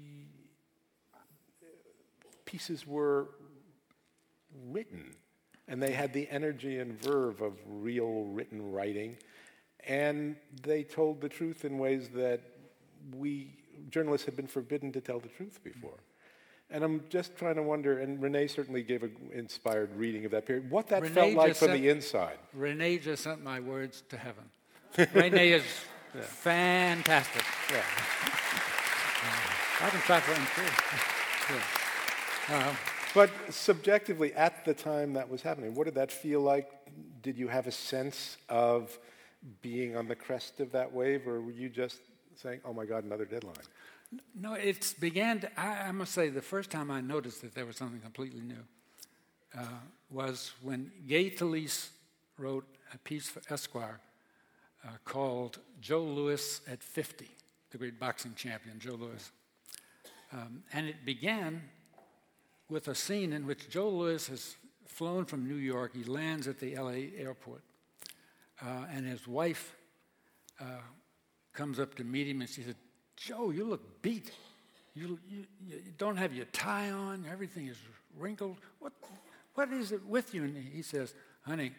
pieces were written, and they had the energy and verve of real written writing, and they told the truth in ways that we journalists had been forbidden to tell the truth before. And I'm just trying to wonder, and Renee certainly gave an inspired reading of that period, what that
Renee
felt like from
sent,
the inside.
Renee just sent my words to heaven. Renee is yeah. fantastic.
Yeah.
Uh, I can clap for him too. Yeah. Uh,
But subjectively, at the time that was happening, what did that feel like? Did you have a sense of being on the crest of that wave, or were you just saying, oh my God, another deadline?
No, it began to, I, I must say, the first time I noticed that there was something completely new uh, was when Gay Talese wrote a piece for Esquire uh, called Joe Louis at fifty, the great boxing champion, Joe Louis. Um, and it began with a scene in which Joe Louis has flown from New York. He lands at the L A airport, uh, and his wife uh, comes up to meet him, and she said, "Joe, you look beat. You, you, you don't have your tie on. Everything is wrinkled. What, what is it with you?" And he says, "Honey,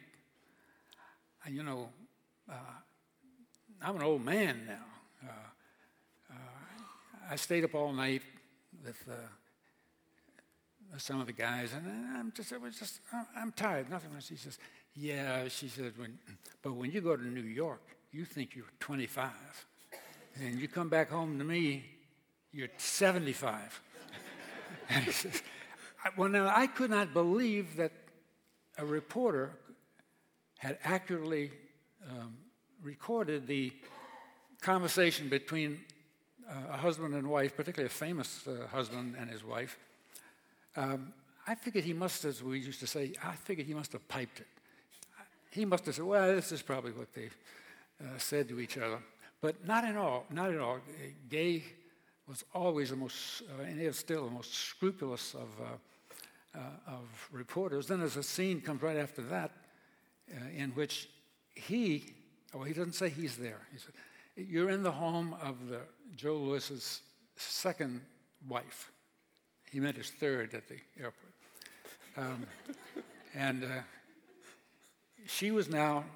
you know, uh, I'm an old man now. Uh, uh, I stayed up all night with uh, some of the guys, and I'm just, it was just, I'm tired. Nothing else." She says, "Yeah," she said, when, "but when you go to New York, you think you're twenty-five, and you come back home to me, you're seventy-five." And he says, well, now I could not believe that a reporter had accurately um, recorded the conversation between uh, a husband and wife, particularly a famous uh, husband and his wife. Um, I figured he must, as we used to say, I figured he must have piped it. He must have said, well, this is probably what they uh, said to each other. But not at all, not at all. Gay was always the most, uh, and is still the most scrupulous of, uh, uh, of reporters. Then there's a scene comes right after that uh, in which he, well, he doesn't say he's there. He said, "You're in the home of the Joe Louis's second wife." He meant his third at the airport. Um, and uh, she was now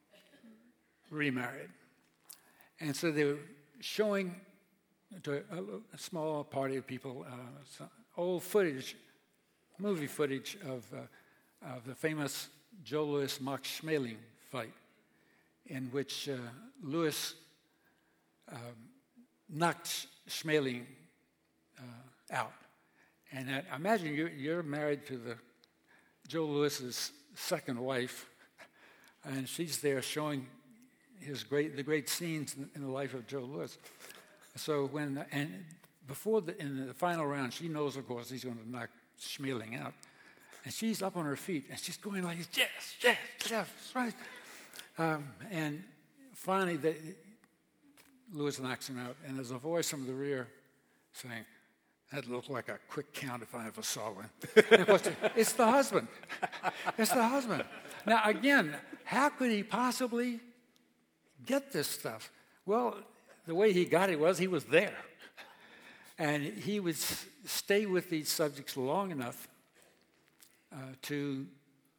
remarried. And so they were showing to a, a small party of people uh, some old footage, movie footage of, uh, of the famous Joe Louis-Max Schmeling fight, in which uh, Louis um, knocked Schmeling uh, out. And I imagine you're, you're married to the Joe Louis's second wife, and she's there showing his great the great scenes in, in the life of Joe Louis. So when and before the in the final round, she knows, of course, he's going to knock Schmeling out, and she's up on her feet and she's going like, "Yes, yes, yes, right." Um, and finally, the, Louis knocks him out, and there's a voice from the rear saying, "That looked like a quick count if I ever saw one." Of course, it's the husband. It's the husband. Now, again, how could he possibly get this stuff? Well, the way he got it was he was there. And he would s- stay with these subjects long enough uh, to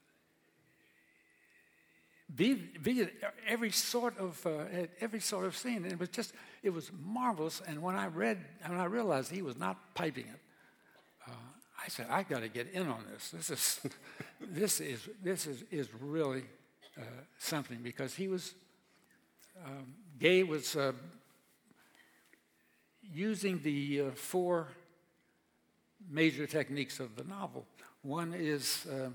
be, be at every sort of uh, at every sort of scene. And it was just, it was marvelous. And when I read, when I realized he was not piping it, uh, I said, I got to get in on this. This is, this is, this is, is really uh, something, because he was, um, Gay was uh, using the uh, four major techniques of the novel. One is uh,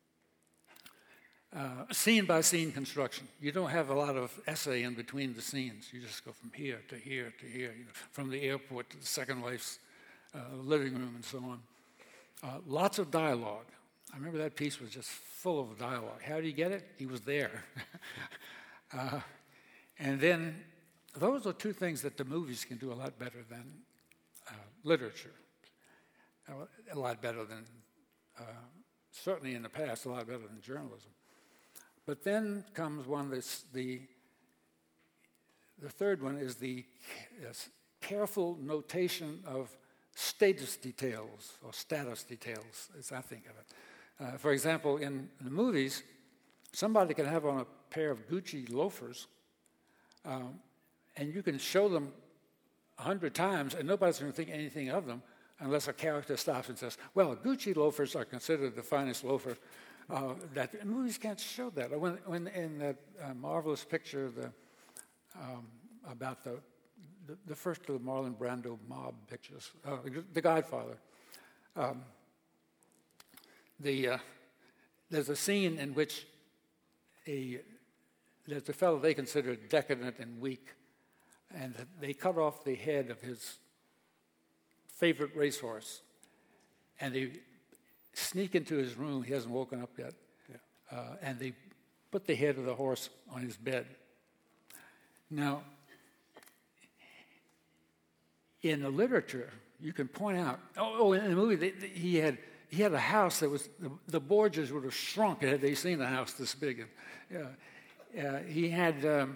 uh, scene-by-scene construction. You don't have a lot of essay in between the scenes. You just go from here to here to here, you know, from the airport to the second wife's uh, living room and so on. Uh, lots of dialogue. I remember that piece was just full of dialogue. How did he get it? He was there. uh, and then those are two things that the movies can do a lot better than uh, literature. A lot better than, uh, certainly in the past, a lot better than journalism. But then comes one that's the, the third one is the uh, careful notation of status details, or status details, as I think of it. Uh, for example, in the movies, somebody can have on a pair of Gucci loafers, um, and you can show them a hundred times, and nobody's going to think anything of them unless a character stops and says, well, Gucci loafers are considered the finest loafer. Uh, that and movies can't show that. When, when in that uh, marvelous picture the, um, about the, the the first of the Marlon Brando mob pictures, uh, The Godfather, um, the uh, there's a scene in which a there's a fellow they consider decadent and weak, and they cut off the head of his favorite racehorse, and they sneak into his room. He hasn't woken up yet. Yeah. Uh, and they put the head of the horse on his bed. Now, in the literature, you can point out, oh, oh in the movie, they, they, he had he had a house that was, the, the Borgias would have shrunk had they seen a house this big. And, uh, uh, he had um,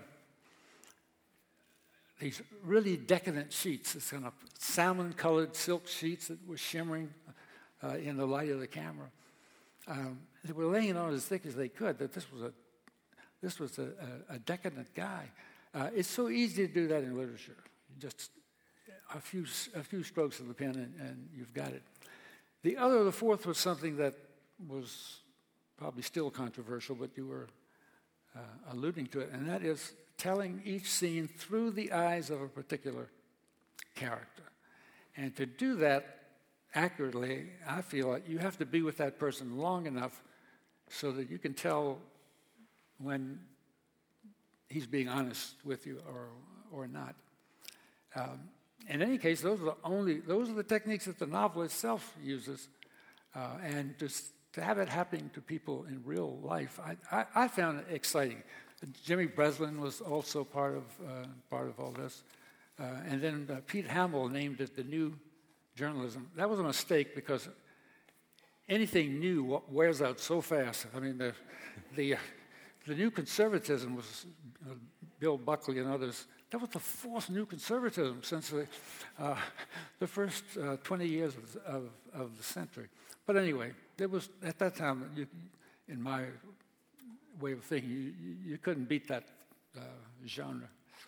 these really decadent sheets, this kind of salmon-colored silk sheets that were shimmering uh, in the light of the camera. Um, they were laying it on as thick as they could. That this was a this was a, a, a decadent guy. Uh, it's so easy to do that in literature. Just a few a few strokes of the pen, and, and you've got it. The other, the fourth, was something that was probably still controversial, but you were uh, alluding to it, and that is telling each scene through the eyes of a particular character. And to do that accurately, I feel like you have to be with that person long enough so that you can tell when he's being honest with you or or not. Um, in any case, those are the only those are the techniques that the novel itself uses, uh, and just to have it happening to people in real life, I, I, I found it exciting. Jimmy Breslin was also part of uh, part of all this, uh, and then uh, Pete Hamill named it the New Journalism. That was a mistake because anything new wears out so fast. I mean, the the, uh, the New Conservatism was uh, Bill Buckley and others. That was the fourth New Conservatism since the, uh, the first uh, twenty years of, of, of the century. But anyway, there was at that time, you, in my way of thinking, you, you couldn't beat that uh, genre.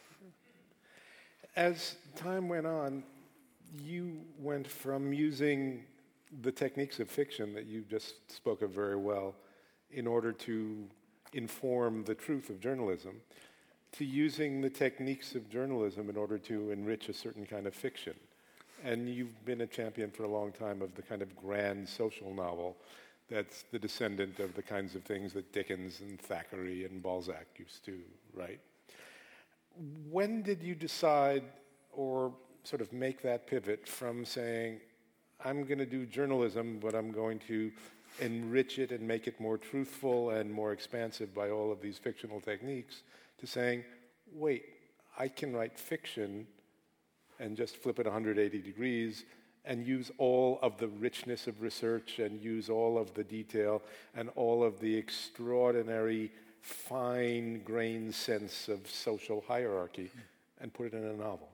As time went on, you went from using the techniques of fiction that you just spoke of very well in order to inform the truth of journalism to using the techniques of journalism in order to enrich a certain kind of fiction. And you've been a champion for a long time of the kind of grand social novel that's the descendant of the kinds of things that Dickens and Thackeray and Balzac used to write. When did you decide or sort of make that pivot from saying, I'm going to do journalism, but I'm going to enrich it and make it more truthful and more expansive by all of these fictional techniques, to saying, wait, I can write fiction and just flip it one hundred eighty degrees and use all of the richness of research and use all of the detail and all of the extraordinary fine-grained sense of social hierarchy and put it in a novel.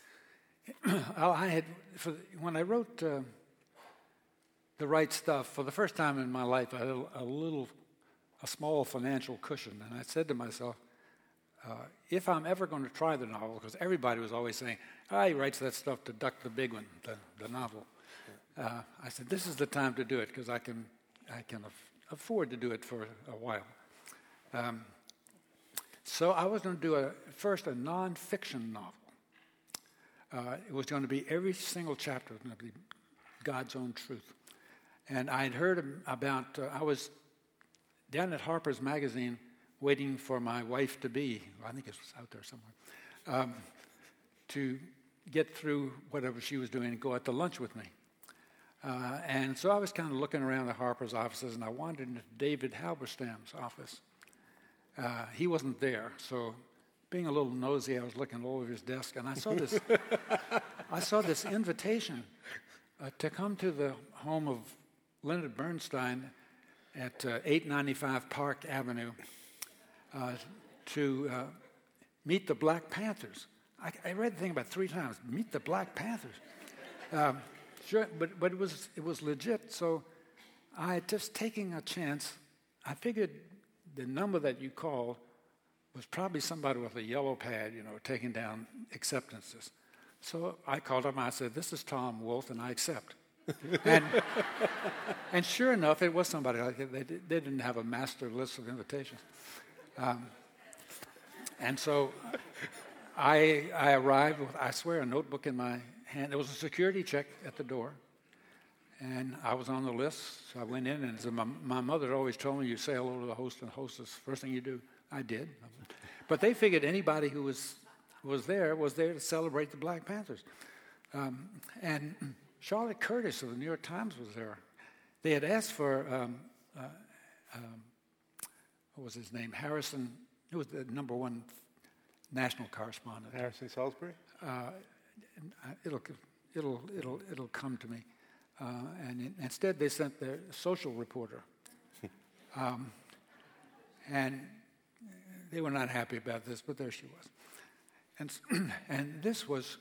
I had, for, when I wrote uh, The Right Stuff, for the first time in my life, I had a, a little, a small financial cushion, and I said to myself, uh, if I'm ever going to try the novel, because everybody was always saying, ah, he writes that stuff to duck the big one, the, the novel. Uh, I said, this is the time to do it, because I can, I can af- afford to do it for a while. Um, so I was going to do a, first a non-fiction novel. Uh, it was going to be every single chapter was going to be God's own truth. And I'd heard about, uh, I was down at Harper's Magazine waiting for my wife-to-be, I think it was out there somewhere, um, to get through whatever she was doing and go out to lunch with me. Uh, and so I was kind of looking around the Harper's offices, and I wandered into David Halberstam's office. Uh, he wasn't there, so being a little nosy, I was looking all over his desk, and I saw this. I saw this invitation uh, to come to the home of Leonard Bernstein at uh, eight ninety-five Park Avenue uh, to uh, meet the Black Panthers. I, I read the thing about three times. Meet the Black Panthers. Um, sure, but but it was it was legit. So I just taking a chance. I figured the number that you called was probably somebody with a yellow pad, you know, taking down acceptances. So I called him, I said, this is Tom Wolfe, and I accept. and, and sure enough, it was somebody like that. They, they didn't have a master list of invitations. Um, and so I, I arrived with, I swear, a notebook in my hand. There was a security check at the door. And I was on the list, so I went in, and so my, my mother always told me, you say hello to the host and hostess, first thing you do. I did. But they figured anybody who was was there was there to celebrate the Black Panthers. Um, and Charlotte Curtis of the New York Times was there. They had asked for, um, uh, um, what was his name, Harrison, who was the number one national correspondent.
Harrison Salisbury?
Uh, it'll, it'll, it'll, it'll come to me. Uh, and in, instead, they sent their social reporter. um, and they were not happy about this, but there she was. And, and this was,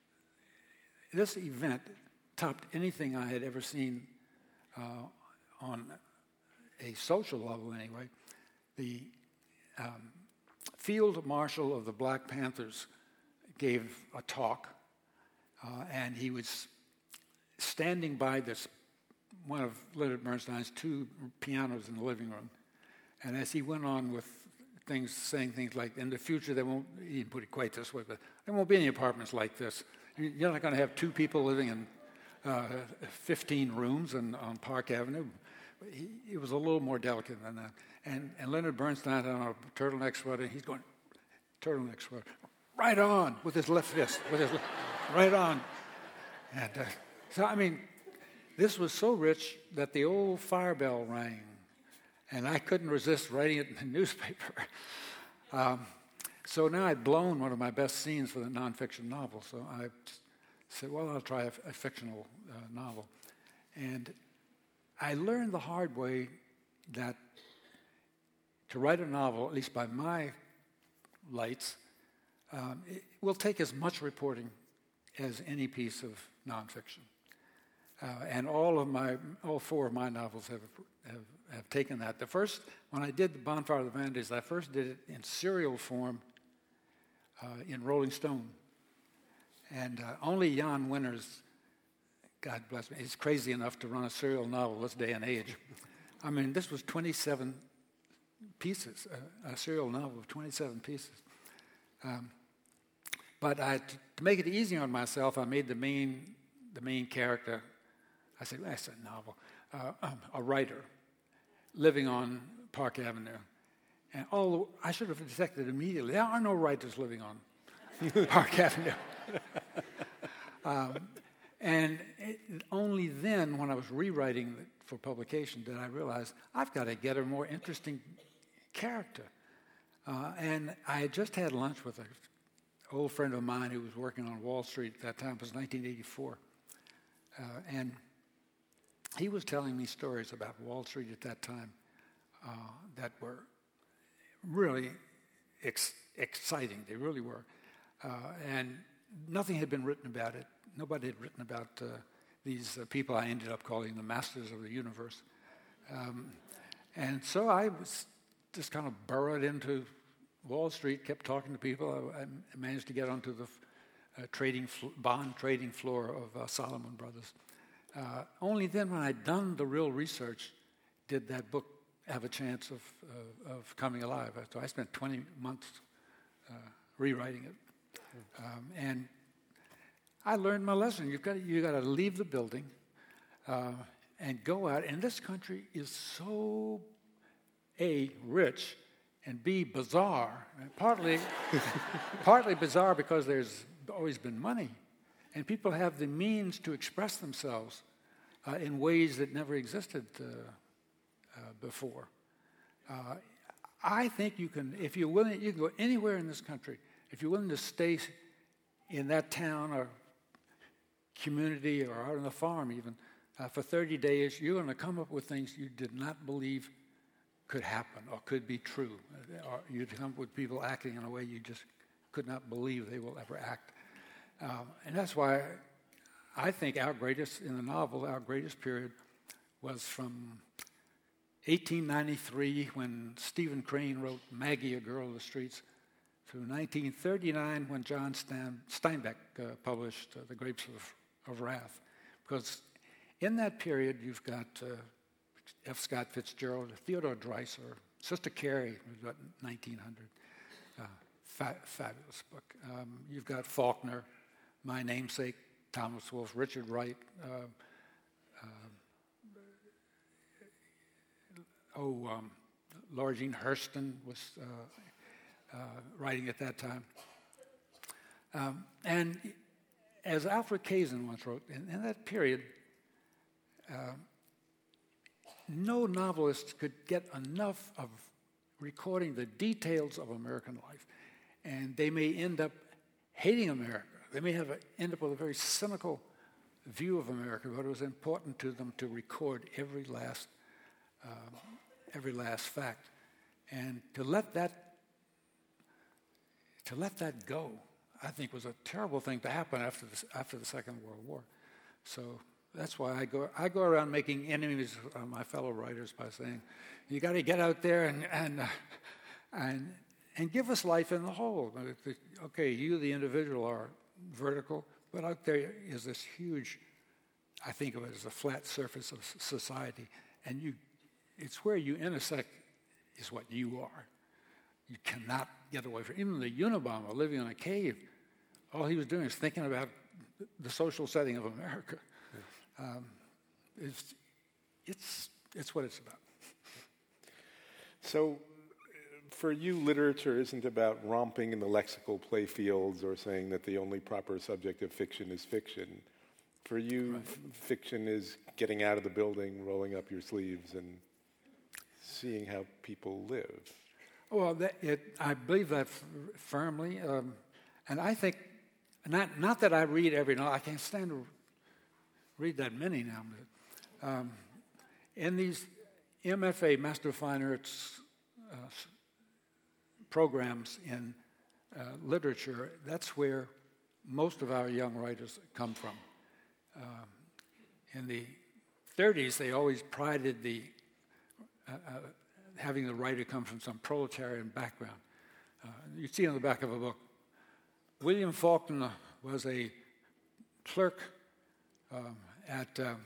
this event topped anything I had ever seen uh, on a social level anyway. The um, field marshal of the Black Panthers gave a talk, uh, and he was standing by this, one of Leonard Bernstein's two pianos in the living room. And as he went on with things, saying things like, in the future there won't, he didn't put it quite this way, but there won't be any apartments like this. You're not going to have two people living in uh, fifteen rooms in, on Park Avenue. He, he was a little more delicate than that. And, and Leonard Bernstein on a turtleneck sweater, he's going, turtleneck sweater, right on, with his left fist, with his left, right on. And uh, so, I mean, this was so rich that the old fire bell rang, and I couldn't resist writing it in the newspaper. um, so now I'd blown one of my best scenes for the nonfiction novel, so I said, well, I'll try a, a fictional uh, novel. And I learned the hard way that to write a novel, at least by my lights, um, it will take as much reporting as any piece of nonfiction. Uh, and all of my, all four of my novels have, have, have taken that. The first, when I did The Bonfire of the Vanities, I first did it in serial form uh, in Rolling Stone. And uh, only Jan Winters, God bless me, is crazy enough to run a serial novel this day and age. I mean, this was twenty-seven pieces, uh, a serial novel of twenty-seven pieces. Um, but I, to, to make it easy on myself, I made the main, the main character, I said, that's a novel, uh, um, a writer living on Park Avenue. And although I should have detected immediately, there are no writers living on Park Avenue. um, and it, only then, when I was rewriting it for publication, did I realize I've got to get a more interesting character. Uh, and I had just had lunch with an old friend of mine who was working on Wall Street at that time. It was nineteen eighty-four. Uh, and he was telling me stories about Wall Street at that time uh, that were really ex- exciting. They really were. Uh, and nothing had been written about it. Nobody had written about uh, these uh, people I ended up calling the masters of the universe. Um, and so I was just kind of burrowed into Wall Street, kept talking to people. I, I managed to get onto the uh, trading fl- bond trading floor of uh, Salomon Brothers. Uh, only then, when I'd done the real research, did that book have a chance of uh, of coming alive. So I spent twenty months uh, rewriting it, um, and I learned my lesson. You've got you got to leave the building uh, and go out. And this country is so A, rich, and B, bizarre. And partly, partly bizarre because there's always been money, and people have the means to express themselves uh, in ways that never existed uh, uh, before. Uh, I think you can, if you're willing, you can go anywhere in this country. If you're willing to stay in that town or community or out on the farm even uh, for thirty days, you're going to come up with things you did not believe could happen or could be true. Or you'd come up with people acting in a way you just could not believe they will ever act. Um, and that's why I think our greatest, in the novel, our greatest period was from eighteen ninety-three, when Stephen Crane wrote Maggie, a Girl of the Streets, through nineteen thirty-nine, when John Stein, Steinbeck uh, published uh, The Grapes of, of Wrath. Because in that period, you've got uh, F. Scott Fitzgerald, Theodore Dreiser, Sister Carrie, who's about nineteen hundred. Uh, fa- fabulous book. Um, you've got Faulkner, my namesake, Thomas Wolfe, Richard Wright. Uh, uh, oh, um, Laura Jean Hurston was uh, uh, writing at that time. Um, and as Alfred Kazin once wrote, in, in that period, uh, no novelist could get enough of recording the details of American life. and they may end up hating America. They may have a, end up with a very cynical view of America, but it was important to them to record every last, uh, every last fact, and to let that, to let that go, I think was a terrible thing to happen after the, after the Second World War. So that's why I go I go around making enemies of my fellow writers by saying, you got to get out there and and uh, and and give us life in the whole. Okay, you the individual are vertical, but out there is this huge, I think of it as a flat surface of society, and you, it's where you intersect is what you are. You cannot get away from it. Even the Unabomber living in a cave, all he was doing is thinking about the social setting of America. Yeah. Um, it's, it's, it's what it's about.
So for you, literature isn't about romping in the lexical playfields or saying that the only proper subject of fiction is fiction. For you, right. f- fiction is getting out of the building, rolling up your sleeves, and seeing how people live.
Well, that, it, I believe that f- firmly, um, and I think, not not that I read every novel, I can't stand to read that many now, but um, in these M F A, Master of Fine Arts uh, programs in uh, literature, that's where most of our young writers come from. Um, in the thirties, they always prided the uh, uh, having the writer come from some proletarian background. Uh, you see on the back of a book, William Faulkner was a clerk um, at um,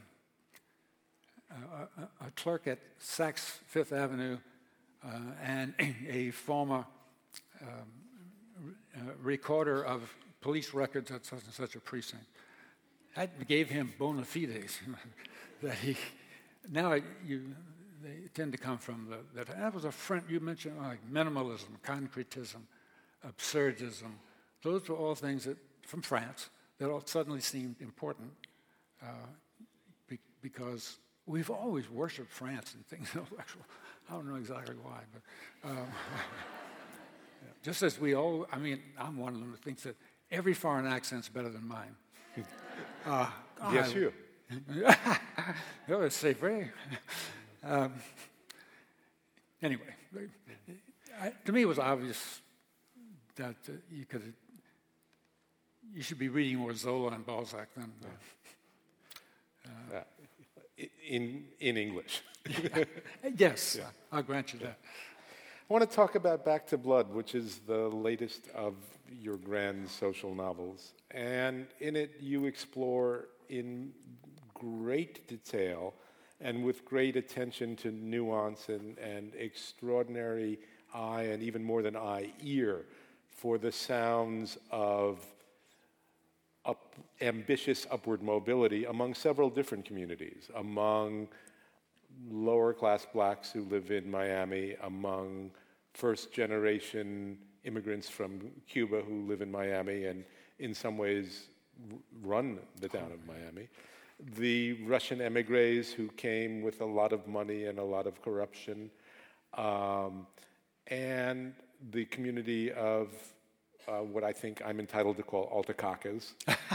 a, a, a clerk at Saks Fifth Avenue uh, and a former um, uh, recorder of police records at such and such a precinct. That gave him bona fides that he now you they tend to come from the that that was a friend you mentioned like minimalism, concretism, absurdism. Those were all things that from France that all suddenly seemed important uh, be, because we've always worshipped France and things intellectual. I don't know exactly why, but um, yeah. Just as we all, I mean, I'm one of them that thinks that every foreign accent's better than mine. Uh,
yes,
I,
you.
Oh, it's safe, right? Um, anyway, I, to me, it was obvious that uh, you could, you should be reading more Zola and Balzac than. Uh,
uh, in in English.
Yes,
yeah.
I'll grant you that.
I want to talk about Back to Blood, which is the latest of your grand social novels. And in it, you explore in great detail and with great attention to nuance and, and extraordinary eye, and even more than eye, ear, for the sounds of up, ambitious upward mobility among several different communities, among lower-class blacks who live in Miami, among first-generation immigrants from Cuba who live in Miami and in some ways run the town of Miami, the Russian emigres who came with a lot of money and a lot of corruption, um, and the community of uh, what I think I'm entitled to call Altakacas.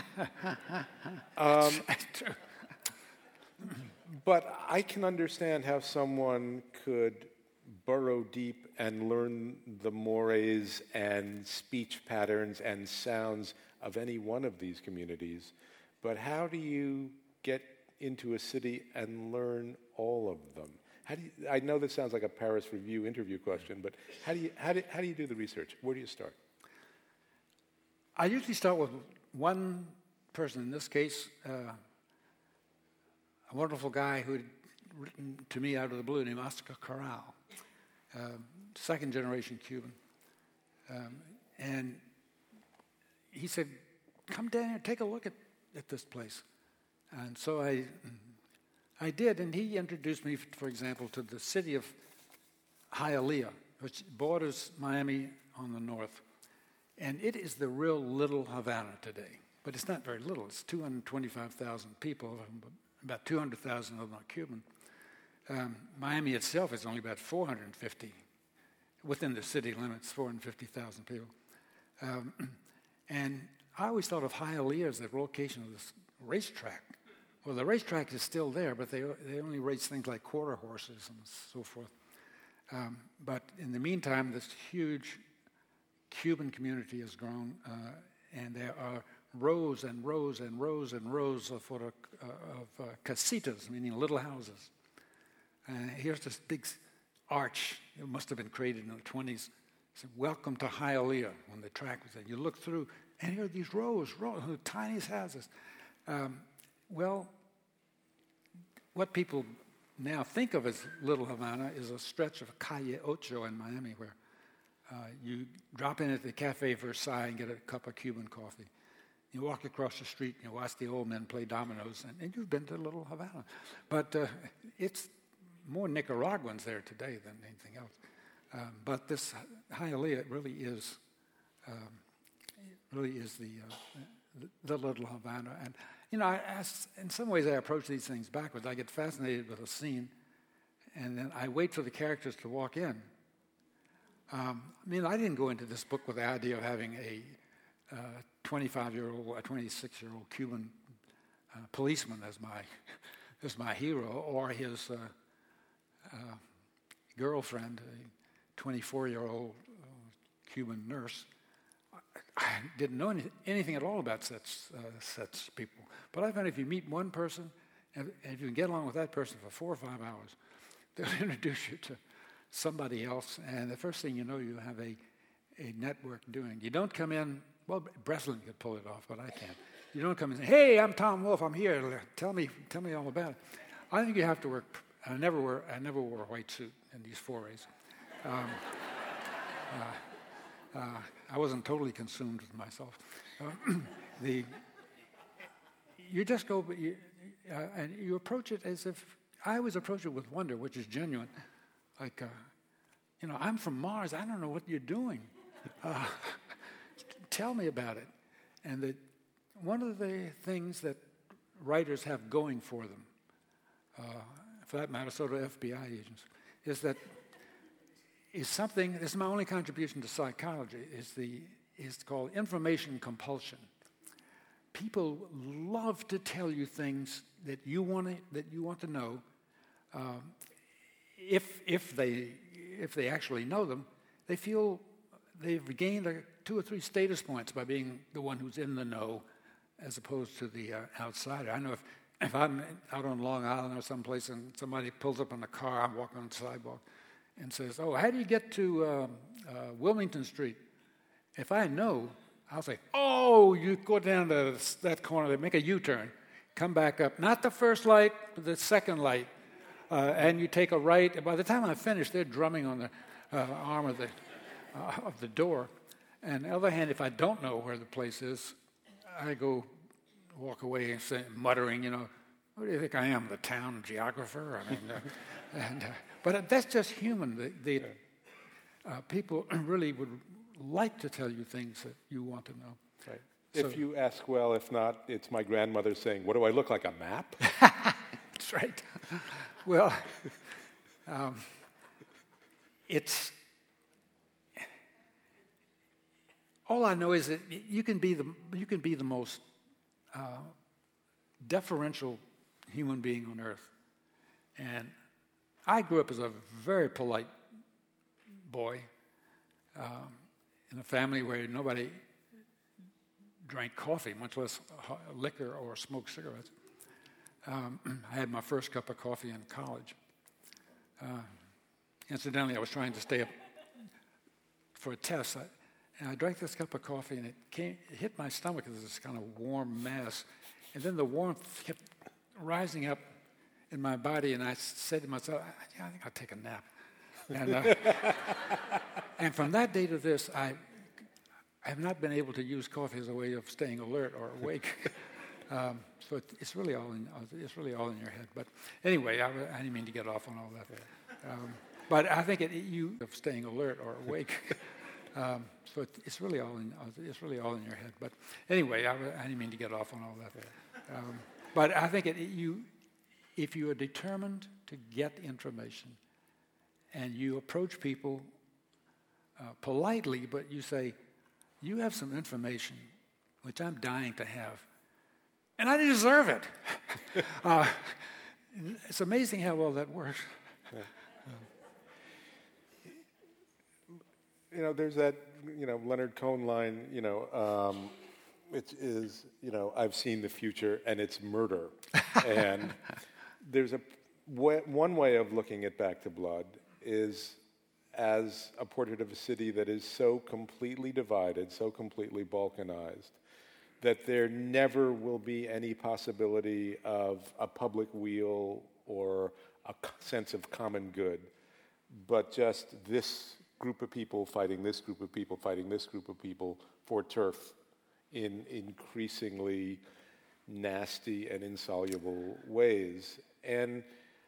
um, But I can understand how someone could burrow deep and learn the mores and speech patterns and sounds of any one of these communities. But how do you get into a city and learn all of them? How do you, I know this sounds like a Paris Review interview question, but how do you how do, how do you do the research? Where do you start?
I usually start with one person. In this case, Uh, a wonderful guy who had written to me out of the blue named Oscar Corral, um, second generation Cuban. Um, and he said, come down here, take a look at, at this place. And so I, I did, and he introduced me, for example, to the city of Hialeah, which borders Miami on the north. And it is the real little Havana today. But it's not very little. It's two hundred twenty-five thousand people, about two hundred thousand of them are Cuban. Um, Miami itself is only about four hundred fifty, within the city limits, four hundred fifty thousand people. Um, and I always thought of Hialeah as the location of this racetrack. Well, the racetrack is still there, but they they only race things like quarter horses and so forth. Um, but in the meantime, this huge Cuban community has grown, uh, and there are rows and rows and rows and rows of, uh, of uh, casitas, meaning little houses. And here's this big arch. It must have been created in the twenties. It said, "Welcome to Hialeah," when the track was there. You look through, and here are these rows, rows of the tiniest houses. Um, well, what people now think of as Little Havana is a stretch of Calle Ocho in Miami, where uh, you drop in at the Cafe Versailles and get a cup of Cuban coffee. You walk across the street and you watch the old men play dominoes, and, and you've been to Little Havana. But uh, it's more Nicaraguans there today than anything else. Um, but this Hialeah really is, um, really is the, uh, the the Little Havana. And you know, I, I, in some ways, I approach these things backwards. I get fascinated with a scene, and then I wait for the characters to walk in. Um, I mean, I didn't go into this book with the idea of having a uh, twenty-five-year-old, a twenty-six-year-old Cuban uh, policeman as my as my hero, or his uh, uh, girlfriend, a twenty-four-year-old uh, Cuban nurse. I didn't know any, anything at all about such uh, such people. But I found if you meet one person, and if you can get along with that person for four or five hours, they'll introduce you to somebody else, and the first thing you know, you have a, a network doing. You don't come in, well, Breslin could pull it off, but I can't. You don't come in and say, "Hey, I'm Tom Wolfe, I'm here, tell me tell me all about it." I think you have to work. I never wear, I never wore a white suit in these forays. Um, uh, uh, I wasn't totally consumed with myself. Uh, the you just go, you, uh, and you approach it as if I always approach it with wonder, which is genuine. Like, uh, you know, I'm from Mars. I don't know what you're doing. Uh, tell me about it. And that one of the things that writers have going for them, uh, for that matter, so do F B I agents, is that is something. This is my only contribution to psychology. Is the is called information compulsion. People love to tell you things that you want to that you want to know. Um, if if they if they actually know them, they feel they've gained a, two or three status points by being the one who's in the know, as opposed to the uh, outsider. I know if if I'm out on Long Island or someplace and somebody pulls up in a car, I'm walking on the sidewalk, and says, "Oh, how do you get to uh, uh, Wilmington Street?" If I know, I'll say, "Oh, you go down to that corner, make a U-turn, come back up, not the first light, but the second light, uh, and you take a right." And by the time I finish, they're drumming on the uh, arm of the uh, of the door. And on the other hand, if I don't know where the place is, I go walk away and say, muttering, you know, "What do you think I am, the town geographer?" I mean, uh, and uh, but that's just human. The, the uh, people really would like to tell you things that you want to know.
Right.
So,
if you ask well, if not, it's my grandmother saying, "What do I look like, a map?"
That's right. Well, um, it's all I know is that you can be the you can be the most uh, deferential human being on earth, and I grew up as a very polite boy. Um, in a family where nobody drank coffee, much less liquor or smoked cigarettes. Um, I had my first cup of coffee in college. Uh, incidentally, I was trying to stay up for a test, I, and I drank this cup of coffee, and it came, it hit my stomach as this kind of warm mass, and then the warmth kept rising up in my body, and I said to myself, "I, I think I'll take a nap." And, uh, and from that day to this, I, I have not been able to use coffee as a way of staying alert or awake. um, so it, it's really all in it's really all in your head. But anyway, I, I didn't mean to get off on all that. Um, but I think it, you of staying alert or awake. um, so it, it's really all in it's really all in your head. But anyway, I, I didn't mean to get off on all that. Um, but I think it, you, if you are determined to get information, and you approach people uh, politely, but you say, you have some information which I'm dying to have, and I deserve it. uh, it's amazing how well that works.
Yeah. You know, there's that, you know, Leonard Cohen line, you know, um, which is, you know, I've seen the future and it's murder. And there's a way, one way of looking at Back to Blood is as a portrait of a city that is so completely divided, so completely balkanized, that there never will be any possibility of a public weal or a sense of common good, but just this group of people fighting this group of people, fighting this group of people for turf in increasingly nasty and insoluble ways. And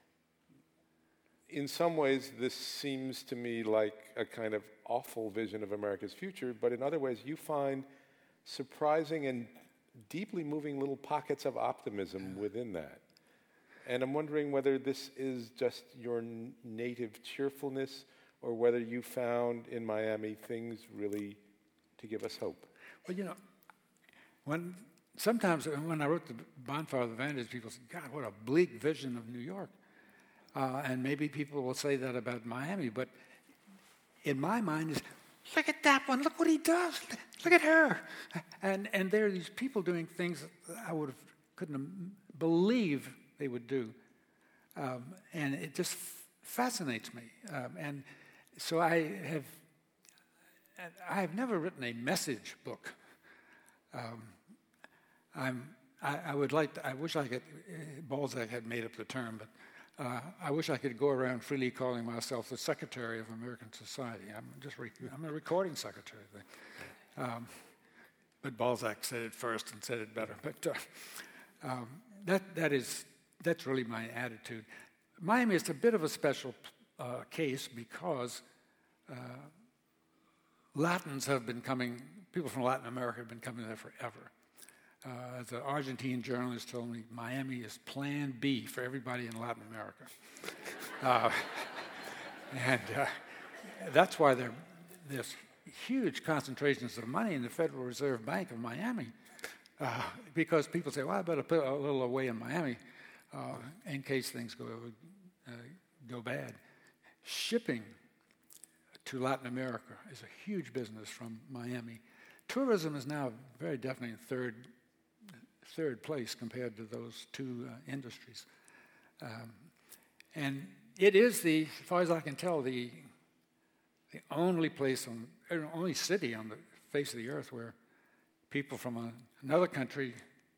in some ways, this seems to me like a kind of awful vision of America's future, but in other ways, you find surprising and deeply moving little pockets of optimism within that. And I'm wondering whether this is just your n- native cheerfulness or whether you found in Miami things really to give us hope.
Well, you know, when sometimes when I wrote the Bonfire of the Vanities, people said, God, what a bleak vision of New York. Uh, and maybe people will say that about Miami, but in my mind is, look at that one, look what he does, look at her. And and there are these people doing things that I would have, couldn't have believe they would do. Um, and it just f- fascinates me. Um, and so I have, I have never written a message book. Um, I'm, I, I would like to, I wish I could, uh, Balzac had made up the term, but uh, I wish I could go around freely calling myself the Secretary of American Society. I'm just, re- I'm a recording secretary. Um, but Balzac said it first and said it better. But uh, um, that that is, that's really my attitude. Miami is a bit of a special uh, case because uh, Latins have been coming, people from Latin America have been coming there forever. Uh, as an Argentine journalist told me, Miami is plan B for everybody in Latin America. uh, and uh, that's why there, there's huge concentrations of money in the Federal Reserve Bank of Miami, uh, because people say, well, I better put a little away in Miami uh, in case things go, uh, go bad. Shipping to Latin America is a huge business from Miami. Tourism is now very definitely in third third place compared to those two uh, industries. Um, and it is the, as far as I can tell, the the only place, on, or only city on the face of the earth where people from a, another country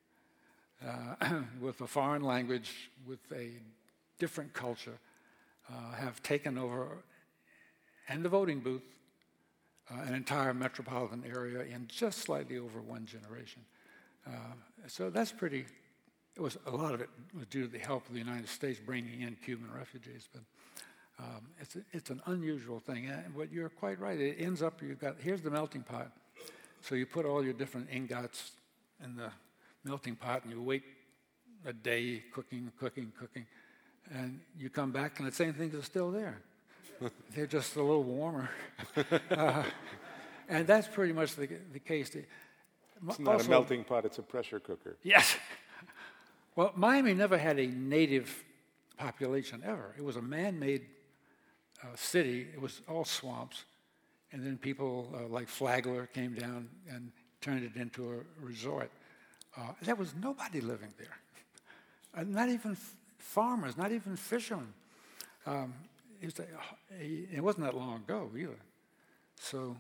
uh, with a foreign language, with a different culture, uh, have taken over, and the voting booth, uh, an entire metropolitan area in just slightly over one generation. Uh, so that's pretty, it was, a lot of it was due to the help of the United States bringing in Cuban refugees, but um, it's, a, it's an unusual thing. And what you're quite right, it ends up, you've got, here's the melting pot. So you put all your different ingots in the melting pot and you wait a day cooking, cooking, cooking, and you come back and the same things are still there. They're just a little warmer. uh, and that's pretty much the, the case.
It's not also a melting pot, it's a pressure cooker.
Yes. Well, Miami never had a native population ever. It was a man-made uh, city. It was all swamps. And then people uh, like Flagler came down and turned it into a resort. Uh, there was nobody living there. Uh, not even f- farmers, not even fishermen. Um, it, was a, a, it wasn't that long ago either. So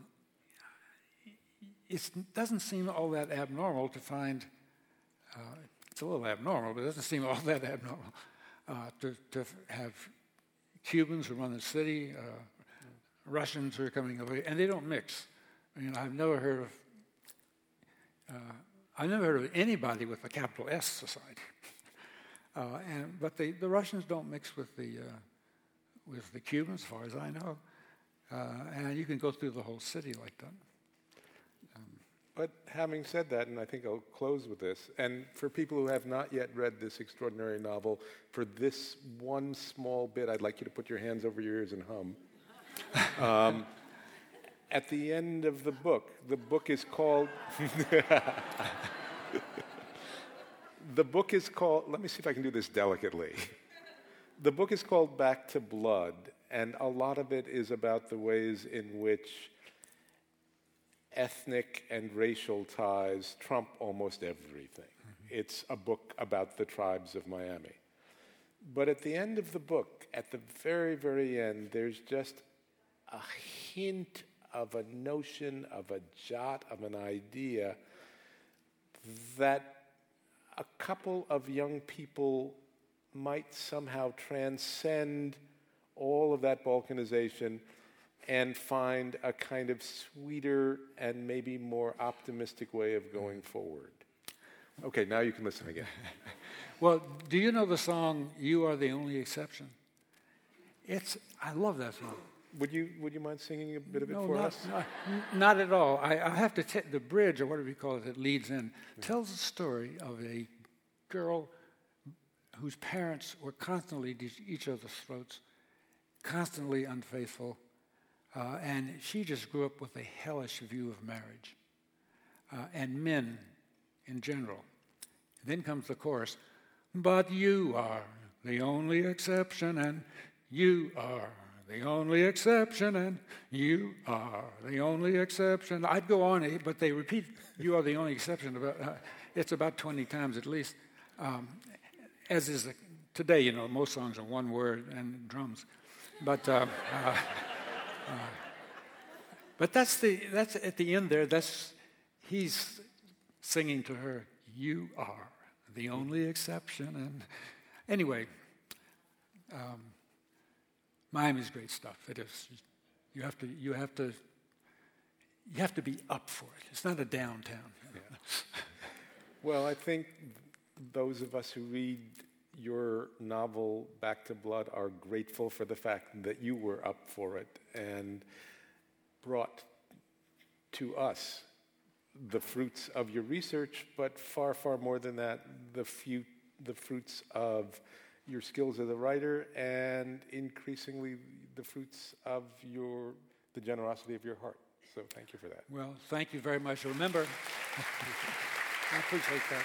it doesn't seem all that abnormal to find, uh, it's a little abnormal, but it doesn't seem all that abnormal uh, to, to have Cubans who run the city, uh, Russians who are coming over, and they don't mix. I mean, I've never heard of, uh, I've never heard of anybody with a capital S society. uh, and but the, the Russians don't mix with the uh, with the Cubans, as far as I know, uh, and you can go through the whole city like that.
But having said that, and I think I'll close with this, and for people who have not yet read this extraordinary novel, for this one small bit, I'd like you to put your hands over your ears and hum. um, at the end of the book, the book is called... the book is called... Let me see if I can do this delicately. The book is called Back to Blood, and a lot of it is about the ways in which ethnic and racial ties trump almost everything. Mm-hmm. It's a book about the tribes of Miami. But at the end of the book, at the very, very end, there's just a hint of a notion, of a jot, of an idea that a couple of young people might somehow transcend all of that balkanization and find a kind of sweeter and maybe more optimistic way of going forward. Okay, now you can listen again.
Well, do you know the song, You Are the Only Exception? It's, I love that song.
Would you Would you mind singing a bit of it
no,
for
not,
us?
Not, not at all. I, I have to t- the bridge, or whatever you call it, that leads in, tells the story of a girl whose parents were constantly at each other's throats, constantly unfaithful, uh, and she just grew up with a hellish view of marriage uh, and men in general. Then comes the chorus, but you are the only exception, and you are the only exception, and you are the only exception. I'd go on, but they repeat, you are the only exception. About, uh, it's about twenty times at least. Um, as is the, today, you know, most songs are one word and drums. But uh, uh, uh, but that's the that's at the end there. That's he's singing to her. You are the only exception. And anyway, um, Miami's great stuff. It is. You have to. You have to. You have to be up for it. It's not a downtown.
Yeah. Well, I think those of us who read your novel, Back to Blood, are grateful for the fact that you were up for it and brought to us the fruits of your research, but far, far more than that, the, few, the fruits of your skills as a writer and increasingly the fruits of your the generosity of your heart. So thank you for that.
Well, thank you very much. Remember, I appreciate that.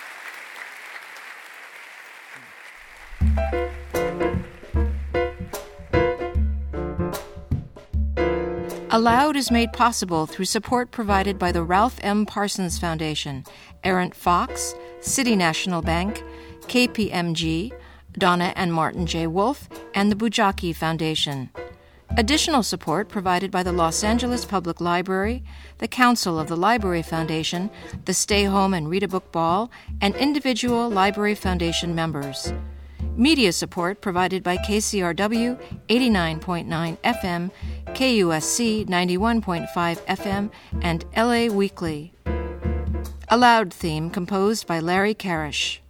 Aloud is made possible through support provided by the Ralph M. Parsons Foundation, Errant Fox, City National Bank, K P M G, Donna and Martin J. Wolfe, and the Bujaki Foundation. Additional support provided by the Los Angeles Public Library, the Council of the Library Foundation, the Stay Home and Read a Book Ball, and individual Library Foundation members. Media support provided by K C R W eighty-nine point nine F M, K U S C ninety-one point five F M, and L A Weekly. Aloud theme composed by Larry Karish.